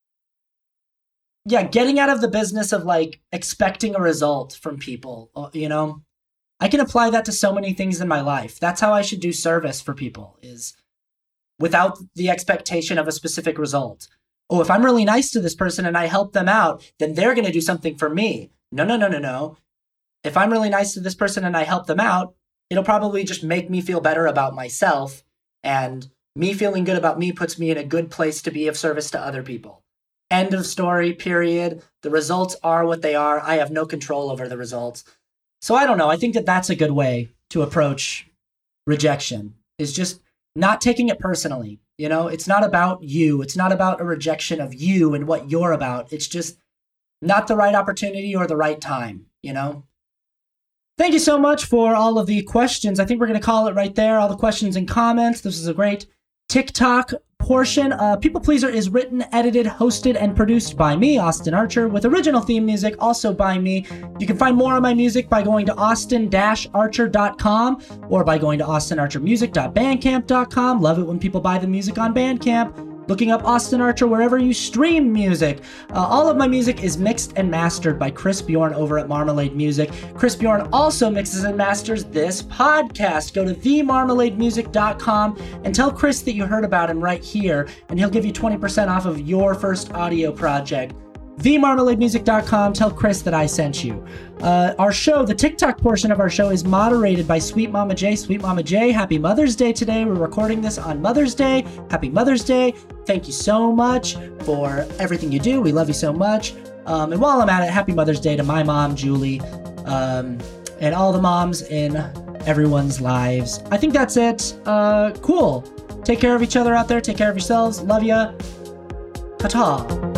yeah, getting out of the business of like expecting a result from people, you know, I can apply that to so many things in my life. That's how I should do service for people, is without the expectation of a specific result. Oh, if I'm really nice to this person and I help them out, then they're going to do something for me. No, no, no, no, no. If I'm really nice to this person and I help them out, it'll probably just make me feel better about myself. And me feeling good about me puts me in a good place to be of service to other people. End of story, period. The results are what they are. I have no control over the results. So I don't know. I think that that's a good way to approach rejection, is just not taking it personally. You know, it's not about you. It's not about a rejection of you and what you're about. It's just not the right opportunity or the right time, you know? Thank you so much for all of the questions. I think we're going to call it right there. All the questions and comments. This is a great TikTok portion. Uh, People Pleaser is written, edited, hosted, and produced by me, Austin Archer, with original theme music also by me. You can find more of my music by going to austin dash archer dot com or by going to austin archer music dot bandcamp dot com. Love it when people buy the music on Bandcamp. Looking up Austin Archer wherever you stream music. Uh, all of my music is mixed and mastered by Chris Bjorn over at Marmalade Music. Chris Bjorn also mixes and masters this podcast. Go to the marmalade music dot com and tell Chris that you heard about him right here, and he'll give you twenty percent off of your first audio project. the marmalade music dot com. Tell Chris that I sent you. Uh, our show, the TikTok portion of our show, is moderated by Sweet Mama J. Sweet Mama J, happy Mother's Day today. We're recording this on Mother's Day. Happy Mother's Day. Thank you so much for everything you do. We love you so much. Um, and while I'm at it, happy Mother's Day to my mom, Julie, um, and all the moms in everyone's lives. I think that's it. Uh, cool. Take care of each other out there. Take care of yourselves. Love ya. Ta-ta.